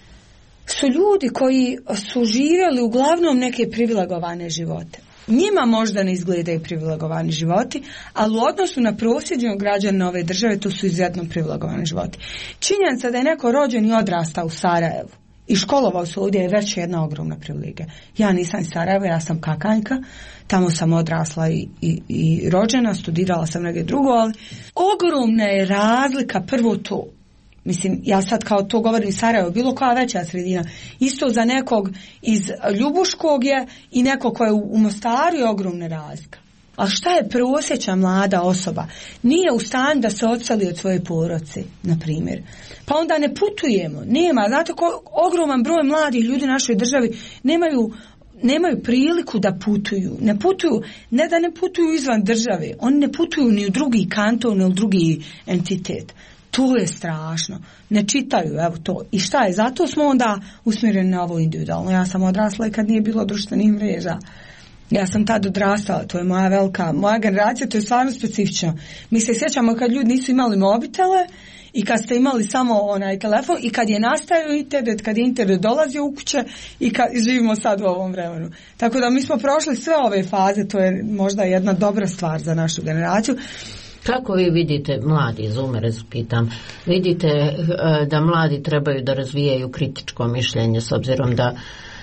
su ljudi koji su živjeli uglavnom neke privilegovane živote. Njima možda ne izgledaju privilegovani životi, ali u odnosu na prosječnog građana ove države to su izuzetno privilegovani životi. Činjenica da je neko rođen i odrastao u Sarajevu i školovao se ovdje je već jedna ogromna privilegija. Ja nisam iz Sarajeva, ja sam Kakanjka, tamo sam odrasla i, i, i rođena, studirala sam negdje drugo, ali ogromna je razlika, prvo to. Mislim, ja sad kao to govorim iz Sarajeva, bilo koja veća sredina. Isto za nekog iz Ljubuškog je i nekog ko je u Mostaru je ogromna razlika. A šta je prosječna mlada osoba? Nije u stanju da se odseli od svoje porodice, na primjer. Pa onda ne putujemo. Nema, znate, ko, ogroman broj mladih ljudi u našoj državi nemaju, nemaju priliku da putuju. Ne putuju, ne da ne putuju izvan države. Oni ne putuju ni u drugi kanton, ni u drugi entitet. To je strašno. Ne čitaju, evo to. I šta je? Zato smo onda usmjereni na ovo individualno. Ja sam odrasla i kad nije bilo društvenih mreža. Ja sam tad odrastala, to je moja velika, moja generacija, to je stvarno specifično. Mi se sjećamo kad ljudi nisu imali mobitele i kad ste imali samo onaj telefon i kad je nastajao internet, kad je internet dolazio u kuće i kad živimo sad u ovom vremenu. Tako da mi smo prošli sve ove faze, to je možda jedna dobra stvar za našu generaciju. Kako vi vidite, mladi zoomere, pitam, vidite da mladi trebaju da razvijaju kritičko mišljenje s obzirom da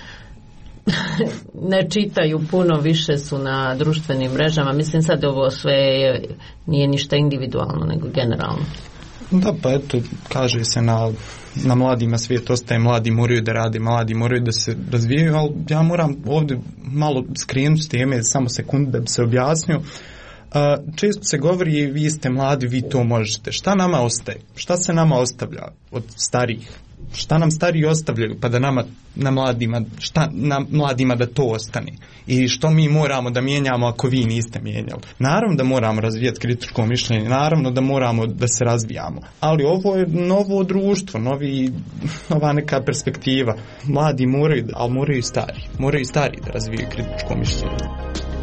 ne čitaju puno, više su na društvenim mrežama. Mislim sad ovo sve je, nije ništa individualno nego generalno. Da, pa eto, kaže se na, na mladima svijet ostaje, mladi moraju da rade, mladi moraju da se razvijaju, ali ja moram ovdje malo skrenuti s teme, samo sekundu da bi se objasnio. Uh, često se govori, vi ste mladi, vi to možete. Šta nama ostaje? Šta se nama ostavlja od starijih? Šta nam stariji ostavljaju pa da nama, na mladima, šta na mladima da to ostane? I što mi moramo da mijenjamo ako vi niste mijenjali? Naravno da moramo razvijati kritičko mišljenje, naravno da moramo da se razvijamo. Ali ovo je novo društvo, novi, nova neka perspektiva. Mladi moraju, ali moraju i stari. Moraju i stari da razvijaju kritičko mišljenje.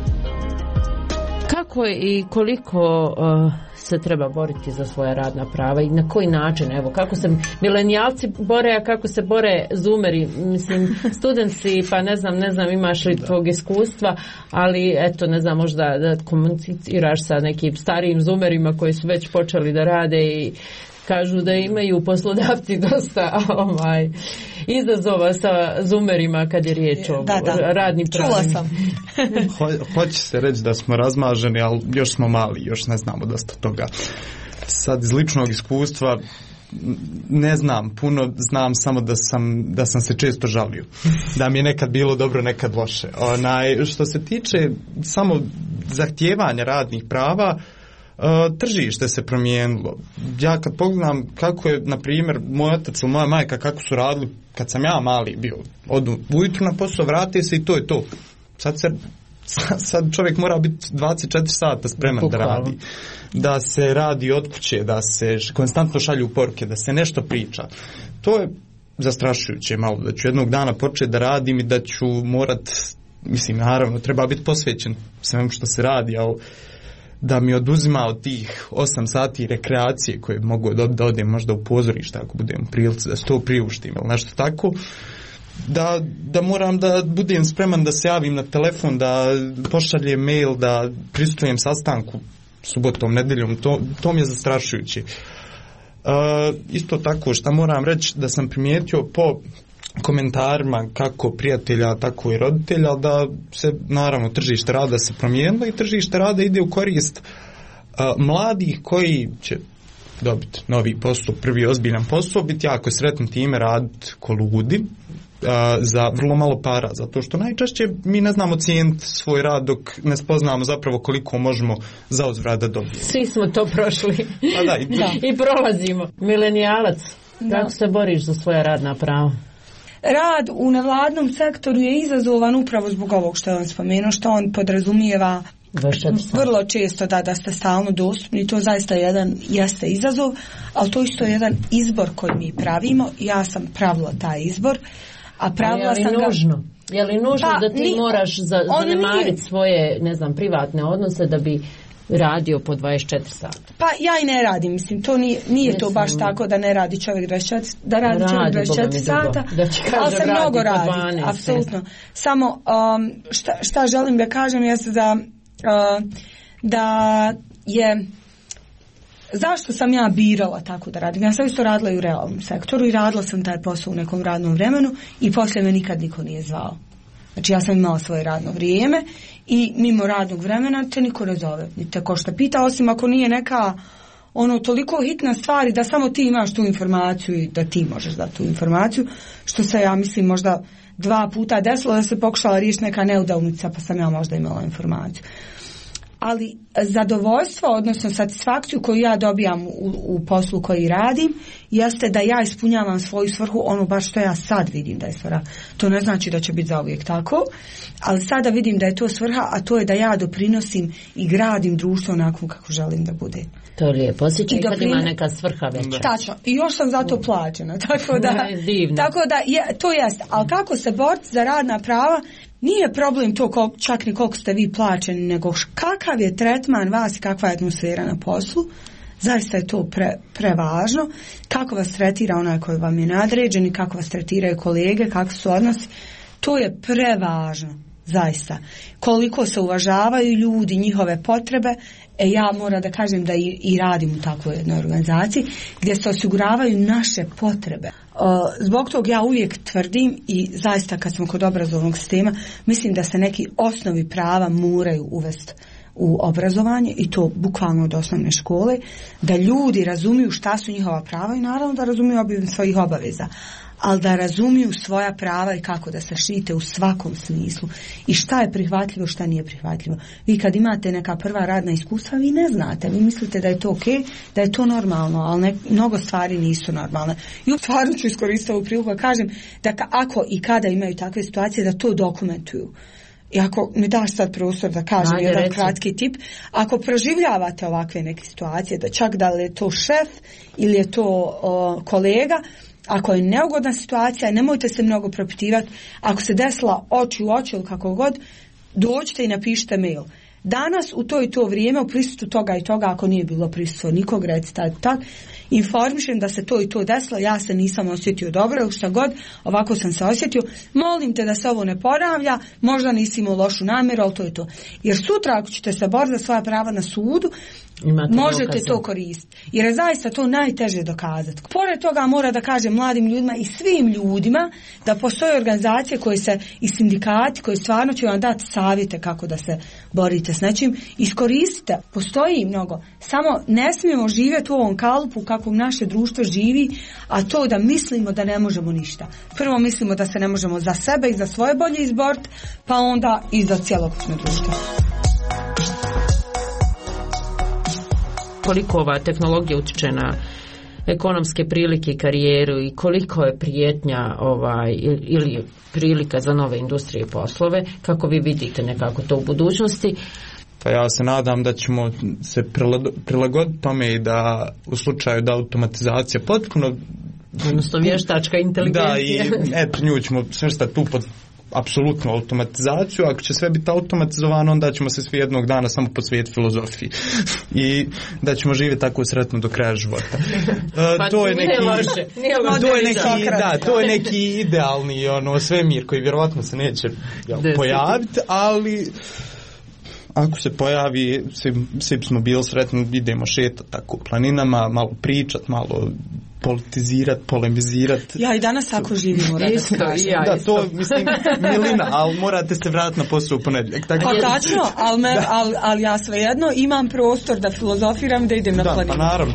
Kako i koliko uh, se treba boriti za svoja radna prava i na koji način, evo, kako se milenijalci bore, a kako se bore zoomeri, mislim, studenti, pa ne znam, ne znam, imaš li tvog iskustva, ali eto, ne znam, možda da komuniciraš sa nekim starijim zoomerima koji su već počeli da rade i kažu da imaju poslodavci dosta ovaj, izazova sa zoomerima kad je riječ o da, da. radnim pravima. Čula sam. Ho, hoće se reći da smo razmaženi, ali još smo mali, još ne znamo dosta toga. Sad iz ličnog iskustva ne znam puno, znam samo da sam, da sam se često žalio. Da mi je nekad bilo dobro, nekad loše. Onaj, što se tiče samo zahtijevanja radnih prava, Uh, tržište se promijenilo. Ja kad pogledam kako je, na primjer, moj otac ili moja majka kako su radili kad sam ja mali bio, odu ujutru na posao, vrate se i to je to. Sad, se, sad čovjek mora biti dvadeset četiri sata spreman Pukalo. da radi. Da se radi od kuće, da se konstantno šalju poruke, da se nešto priča. To je zastrašujuće malo, da ću jednog dana početi da radim i da ću morat, mislim, naravno, treba biti posvećen svemu što se radi, ali da mi oduzima od tih osam sati rekreacije koje mogu da, da odem možda u pozorište ako budem u prilici da se to priuštim ili nešto tako, da, da moram da budem spreman da se javim na telefon, da pošaljem mail, da prisustujem sastanku subotom, nedeljom, to, to mi je zastrašujuće. Uh, isto tako što moram reći da sam primijetio po komentarima kako prijatelja, tako i roditelja, da se naravno tržište rada se promijenilo i tržište rada ide u korist uh, mladih koji će dobiti novi posao, prvi ozbiljan posao, biti jako sretni time, raditi ko ludi uh, za vrlo malo para, zato što najčešće mi ne znamo cijeniti svoj rad dok ne spoznamo zapravo koliko možemo za uzvrat da dobijemo. Svi smo to prošli. A da, i, da. I prolazimo. Milenijalac, kako se boriš za svoja radna prava? Rad u nevladnom sektoru je izazovan upravo zbog ovog što je on spomenuo, što on podrazumijeva vrlo često da, da ste stalno dostupni. To zaista jedan, jeste izazov, ali to isto je jedan izbor koji mi pravimo. Ja sam pravila taj izbor, a pravila sam ga... nužno? Je li nužno pa, da ti ni, moraš za, zanemariti nije... svoje, ne znam, privatne odnose da bi radio po dvadeset četiri sata? Pa ja i ne radim, mislim, to nije, nije to baš tako da ne radi čovjek dvadeset četiri, da radi, radi čovjek dvadeset četiri sata, ali se mnogo radi, apsolutno. Samo um, šta, šta želim da kažem jeste da, uh, da je, zašto sam ja birala tako da radim? Ja sam isto radila i u realnom sektoru i radila sam taj posao u nekom radnom vremenu i poslije me nikad niko nije zvao. Znači ja sam imala svoje radno vrijeme i mimo radnog vremena te niko ne zove. Te ko što pita, osim ako nije neka ono toliko hitna stvar da samo ti imaš tu informaciju i da ti možeš dati tu informaciju, što se ja mislim možda dva puta desilo da se pokušala riješiti neka neudavnica pa sam ja možda imala informaciju. Ali zadovoljstvo, odnosno satisfakciju koju ja dobijam u, u poslu koji radim, jeste da ja ispunjavam svoju svrhu, ono baš što ja sad vidim da je svrha. To ne znači da će biti zauvijek tako, ali sada vidim da je to svrha, a to je da ja doprinosim i gradim društvo onako kako želim da bude. To je lijepo, osjećaj kad ima neka svrha veća. Tačno, i još sam za to plaćena, tako da, tako da je, to jest, ali kako se boriti za radna prava, nije problem to kol, čak ni koliko ste vi plaćeni, nego kakav je tretman vas i kakva je atmosfera na poslu. Zaista je to pre, prevažno. Kako vas tretira onaj koji vam je nadređen i kako vas tretiraju kolege, kakvi su odnosi. To je prevažno, zaista. Koliko se uvažavaju ljudi, njihove potrebe. E ja moram da kažem da i, i radim u takvoj jednoj organizaciji gdje se osiguravaju naše potrebe. O, zbog tog ja uvijek tvrdim i zaista kad smo kod obrazovnog sistema, mislim da se neki osnovi prava moraju uvesti u obrazovanje i to bukvalno od osnovne škole, da ljudi razumiju šta su njihova prava i naravno da razumiju obim svojih obaveza, ali da razumiju svoja prava i kako da se štite u svakom smislu i šta je prihvatljivo, šta nije prihvatljivo. Vi kad imate neka prva radna iskustva, vi ne znate, vi mislite da je to ok, da je to normalno, ali ne, mnogo stvari nisu normalne. I stvarno ću iskoristiti ovu priliku da kažem da ka, ako i kada imaju takve situacije, da to dokumentuju. I ako mi daš sad prostor da kažem Ajde, jedan reci. kratki tip, ako proživljavate ovakve neke situacije, da čak da li je to šef ili je to o, kolega, ako je neugodna situacija, nemojte se mnogo propitivati. Ako se desila oči u oči ili kako god, dođite i napišite mail. Danas u to i to vrijeme u prisustvu toga i toga, ako nije bilo prisustvo nikog, recite tak, informišem da se to i to desilo, ja se nisam osjetio dobro ili šta god, ovako sam se osjetio, molim te da se ovo ne ponavlja, možda nisi imao lošu namjeru, ali to je to. Jer sutra ako ćete se boriti za svoja prava na sudu, Imate možete dokaze. To koristiti. Jer je zaista to najteže dokazati. Pored toga mora da kažem mladim ljudima i svim ljudima da postoje organizacije koje se i sindikati koji stvarno će vam dati savjete kako da se borite s nečim. Iskoristite, postoji mnogo. Samo ne smijemo živjeti u ovom kalupu kako naše društvo živi, a to da mislimo da ne možemo ništa. Prvo mislimo da se ne možemo za sebe i za svoje bolje izboriti, pa onda i za cjelokupno društvo. Koliko ova tehnologija utiče na ekonomske prilike i karijeru i koliko je prijetnja ovaj, ili prilika za nove industrije i poslove, kako vi vidite nekako to u budućnosti? Pa ja se nadam da ćemo se prilagoditi tome i da u slučaju da automatizacija potpuno... Odnosno vještačka inteligencija. Da, i eto nju ćemo svrstati tu pod apsolutnu automatizaciju. Ako će sve biti automatizovano, onda ćemo se svi jednog dana samo posvetiti filozofiji i da ćemo živjeti tako sretno do kraja života. Pa to je neki, nije loše, nije loše, to je neki, da, to je neki idealni ono svemir koji vjerovatno se neće jel, pojaviti, ali ako se pojavi, svi, svi smo bili sretni, idemo šetati tako planinama, malo pričat, malo politizirat, polemizirat. Ja i danas tako živimo. Isto, ja, da, isto. to mislim milina, ali morate se vratiti na posao u ponedjeljak. Pa tačno, ali al, al ja svejedno imam prostor da filozofiram, da idem na planinu. Da, pa naravno.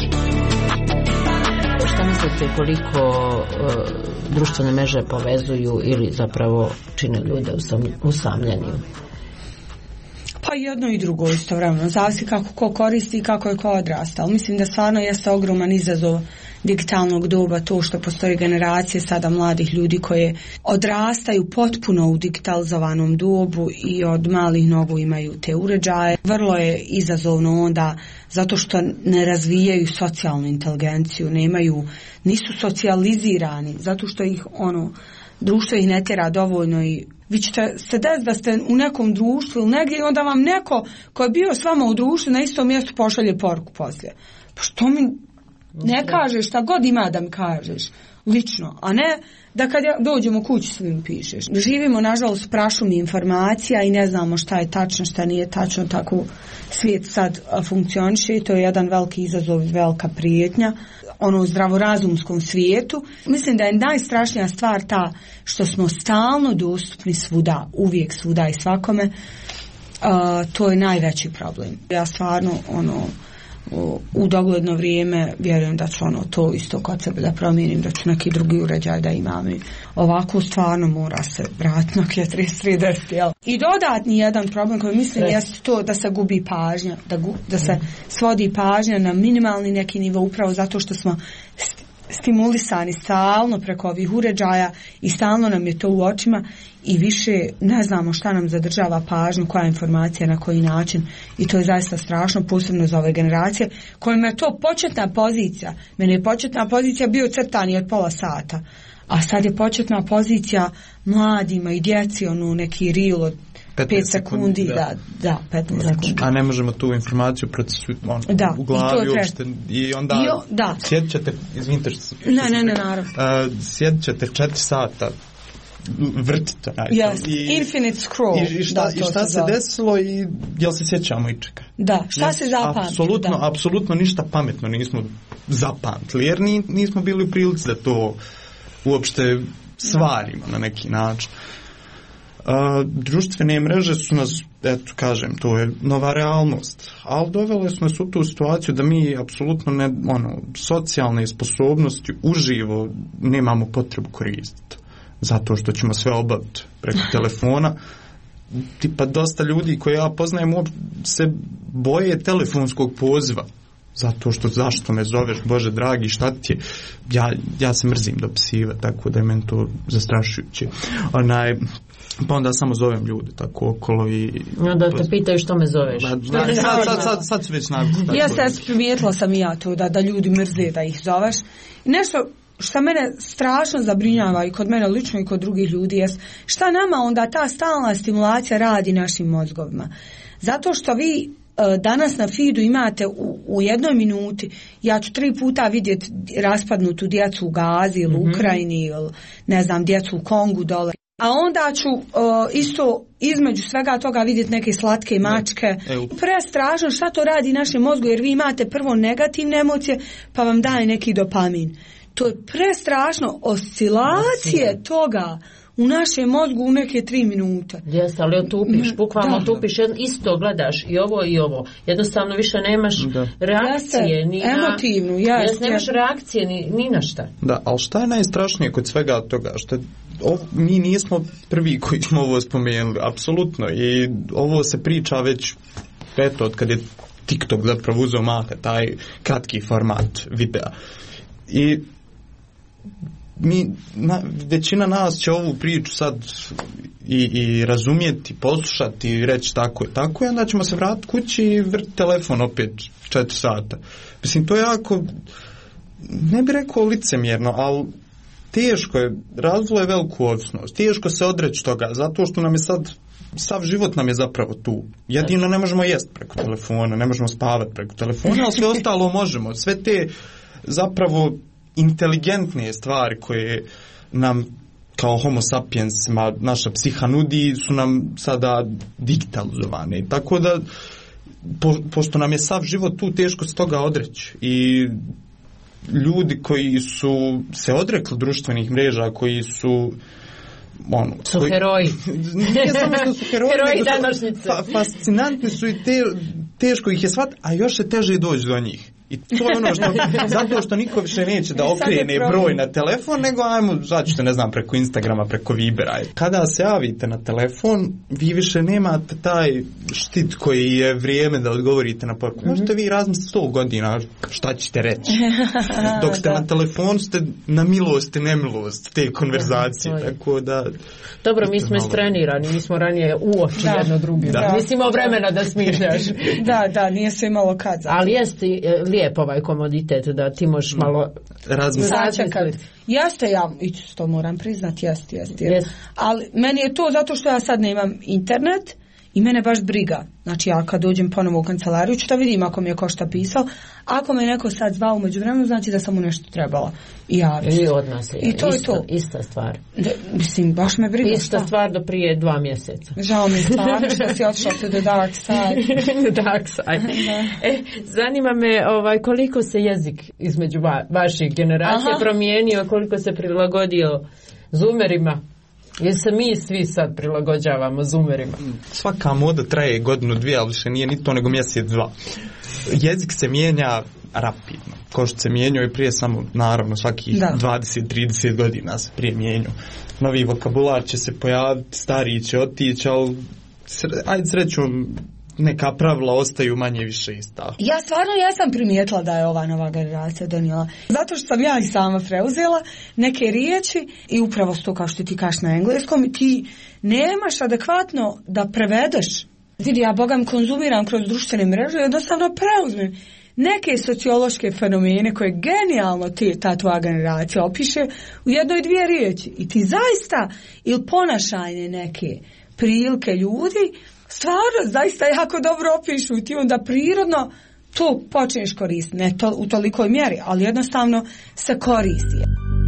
Šta mislite koliko uh, društvene mreže povezuju ili zapravo čine ljude usam, usamljenim? Pa jedno i drugo istovremeno, zavisi kako ko koristi i kako je ko odrastao. Mislim da stvarno jeste ogroman izazov digitalnog doba to što postoji generacije sada mladih ljudi koje odrastaju potpuno u digitalizovanom dobu i od malih nogu imaju te uređaje. Vrlo je izazovno onda zato što ne razvijaju socijalnu inteligenciju, nemaju, nisu socijalizirani, zato što ih ono društvo ih ne tjera dovoljno i vi ćete se desiti da ste u nekom društvu ili negdje i onda vam neko ko je bio s vama u društvu na istom mjestu pošalje poruku poslije. Pa što mi ne kažeš, šta god ima da mi kažeš lično, a ne da kad ja dođemo kući svim pišeš. Živimo nažalost prašumi informacija i ne znamo šta je tačno, šta nije tačno, tako svijet sad funkcioniše i to je jedan veliki izazov i velika prijetnja ono u zdravorazumskom svijetu. Mislim da je najstrašnija stvar ta što smo stalno dostupni svuda, uvijek svuda i svakome. Uh, to je najveći problem. Ja stvarno ono u, u dogledno vrijeme vjerujem da ću ono to isto kod sebe da promijenim, da ću neki drugi uređaj da imam i ovako stvarno mora se vratiti na trideset trideset. I dodatni jedan problem koji mislim e. jeste to da se gubi pažnja, da, gu, da se svodi pažnja na minimalni neki nivo upravo zato što smo stimulisani stalno preko ovih uređaja i stalno nam je to u očima i više ne znamo šta nam zadržava pažnju, koja informacija, na koji način i to je zaista strašno, posebno za ove generacije kojima je to početna pozicija. Mene je početna pozicija bio crtani od pola sata, A sad je početna pozicija mladima i djeci, ono neki reel od pet sekundi, da, da, da petnaest sekundi. A ne možemo tu informaciju procesuirati ono, da, u glavi i uopšte. I onda I o, da. sjedit ćete, izvinite što, što ne, ne, ne, naravno. Uh, sjedit ćete četiri sata, vrtite. Yes, i, infinite scroll. I, i šta, da, i šta se desilo i jel se sjećamo i čeka? Da, šta yes, se zapamti? Apsolutno, apsolutno ništa pametno nismo zapamtili, jer ni, nismo bili u prilici da to uopšte svarimo na neki način. Uh, društvene mreže su nas, eto kažem, to je nova realnost, ali dovele su nas u tu situaciju da mi apsolutno ne, ono, socijalne sposobnosti uživo nemamo potrebu koristiti, zato što ćemo sve obaviti preko telefona. Tipa dosta ljudi koje ja poznajem se boje telefonskog poziva, zato što zašto me zoveš, Bože dragi, šta ti je? Ja, ja se mrzim dopisivati, tako da je meni to zastrašujuće. Onaj, pa onda samo zovem ljude tako okolo i... Da te pitaju što me zoveš. Da, da, sad, sad, sad, sad su već navikli. Ja se primijetila sam i ja to, da, da ljudi mrze da ih zoveš. Nešto što mene strašno zabrinjava i kod mene lično i kod drugih ljudi jest šta nama onda ta stalna stimulacija radi našim mozgovima. Zato što vi danas na feedu imate u, u jednoj minuti, ja ću tri puta vidjeti raspadnutu djecu u Gazi ili mm-hmm. Ukrajini ili ne znam, djecu u Kongu dole. A onda ću uh, isto između svega toga vidjeti neke slatke mačke. Prestrašno šta to radi našem mozgu, jer vi imate prvo negativne emocije pa vam daje neki dopamin. To je prestrašno, oscilacije toga u našem mozgu u neke tri minute. Jeste, ali otupiš, bukvalno otupiš, isto gledaš i ovo i ovo. Jednostavno više nemaš da. reakcije. Jeste, ni emotivnu, na, jeste. Jeste, nemaš reakcije ni, ni na šta. Da, ali šta je najstrašnije kod svega toga? Što ovo, mi nismo prvi koji smo ovo spomenuli, apsolutno. I ovo se priča već, eto, od kad je TikTok zapravo uzeo maha, taj kratki format videa. I mi, na, većina nas će ovu priču sad i, i razumjeti, poslušati i reći tako je, tako je, onda ćemo se vratiti kući i vrti telefon opet četiri sata. Mislim, to je jako, ne bih rekao licemjerno, ali teško je, razvilo je veliku ovisnost, teško se odreći toga, zato što nam je sad, sav život nam je zapravo tu. Jedino ne možemo jesti preko telefona, ne možemo spavati preko telefona, ali sve ostalo možemo. Sve te zapravo inteligentne stvari koje nam kao homo sapiensima naša psiha nudi su nam sada digitalizovane. Tako da po, pošto nam je sav život tu, teško se toga odreći. I ljudi koji su se odrekli društvenih mreža, koji su ono, su koji, heroji. Nije samo što su heroji, heroji današnjice. Fa, fascinantni su i te, teško ih je shvatiti, a još je teže doći do njih. I to je ono što, zato što niko više neće da okrene broj na telefon, nego ajmo, začete, ne znam, preko Instagrama, preko Vibera. Kada se javite na telefon, vi više nemate taj štit koji je vrijeme da odgovorite na poruku. Mm-hmm. Možete vi razmisliti sto godina šta ćete reći. Dok ste na telefonu, ste na milost i nemilost te konverzacije. Da, tako da... Dobro, mi smo istrenirani, mi smo ranije u oči da. jedno drugi. Da. Nisi imao vremena da smišljaš. Da, da, nije se imalo kad. Ali jeste lijep ovaj komoditet da ti možeš malo razmisliti. Jeste, ja isto moram priznati, jeste, jeste. Jest. Ali meni je to zato što ja sad nemam internet i mene baš briga. Znači ja kad dođem ponovo u kancelariju ću da vidim ako mi je ko šta pisao. Ako me neko sad zvao umeđu vremenu, znači da sam mu nešto trebala. I javiti. I od nas je. I to isto, je to. Ista stvar. De, mislim, baš me briga. Ista šta? Stvar do prije dva mjeseca. Žao mi stvarno što si otišla to the dark side. The dark side. E, zanima me ovaj, koliko se jezik između va, vaših generacija Aha. promijenio, koliko se prilagodio zoomerima. Jer se mi svi sad prilagođavamo zoomerima. Svaka moda traje godinu, dvije, ali više nije ni to nego mjesec, dva. Jezik se mijenja rapidno. Ko što se mijenjao i prije samo, naravno, svakih da. dvadeset do trideset godina se prije mijenjao. Novi vokabular će se pojaviti, stariji će otići, ali ajde srećom, neka pravila ostaju manje više ista. Ja stvarno ja sam primijetila da je ova nova generacija donijela. Zato što sam ja i sama preuzela neke riječi i upravo to kao što ti kažeš na engleskom, ti nemaš adekvatno da prevedeš. Vidi, ja bogam konzumiram kroz društvene mreže i jednostavno preuzmem. neke sociološke fenomene koje genijalno te, ta tvoja generacija opiše u jednoj dvije riječi. I ti zaista, ili ponašanje neke prilike ljudi, stvarno zaista jako dobro opišu i ti onda prirodno to počneš koristiti. Ne to, u tolikoj mjeri, ali jednostavno se koristi.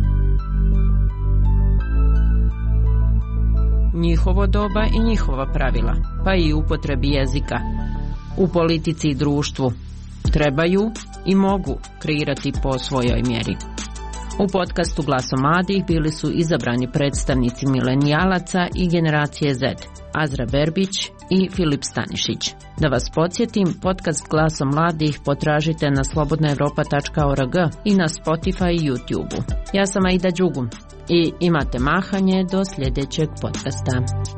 Njihovo doba i njihova pravila, pa i upotrebi jezika. U politici i društvu trebaju i mogu kreirati po svojoj mjeri. U podcastu Glasom mladih bili su izabrani predstavnici milenijalaca i generacije Z, Azra Verbić i Filip Stanišić. Da vas podsjetim, podcast Glasom mladih potražite na slobodna evropa tačka org i na Spotify i YouTube. Ja sam Aida Đugum i imate mahanje do sljedećeg podcasta.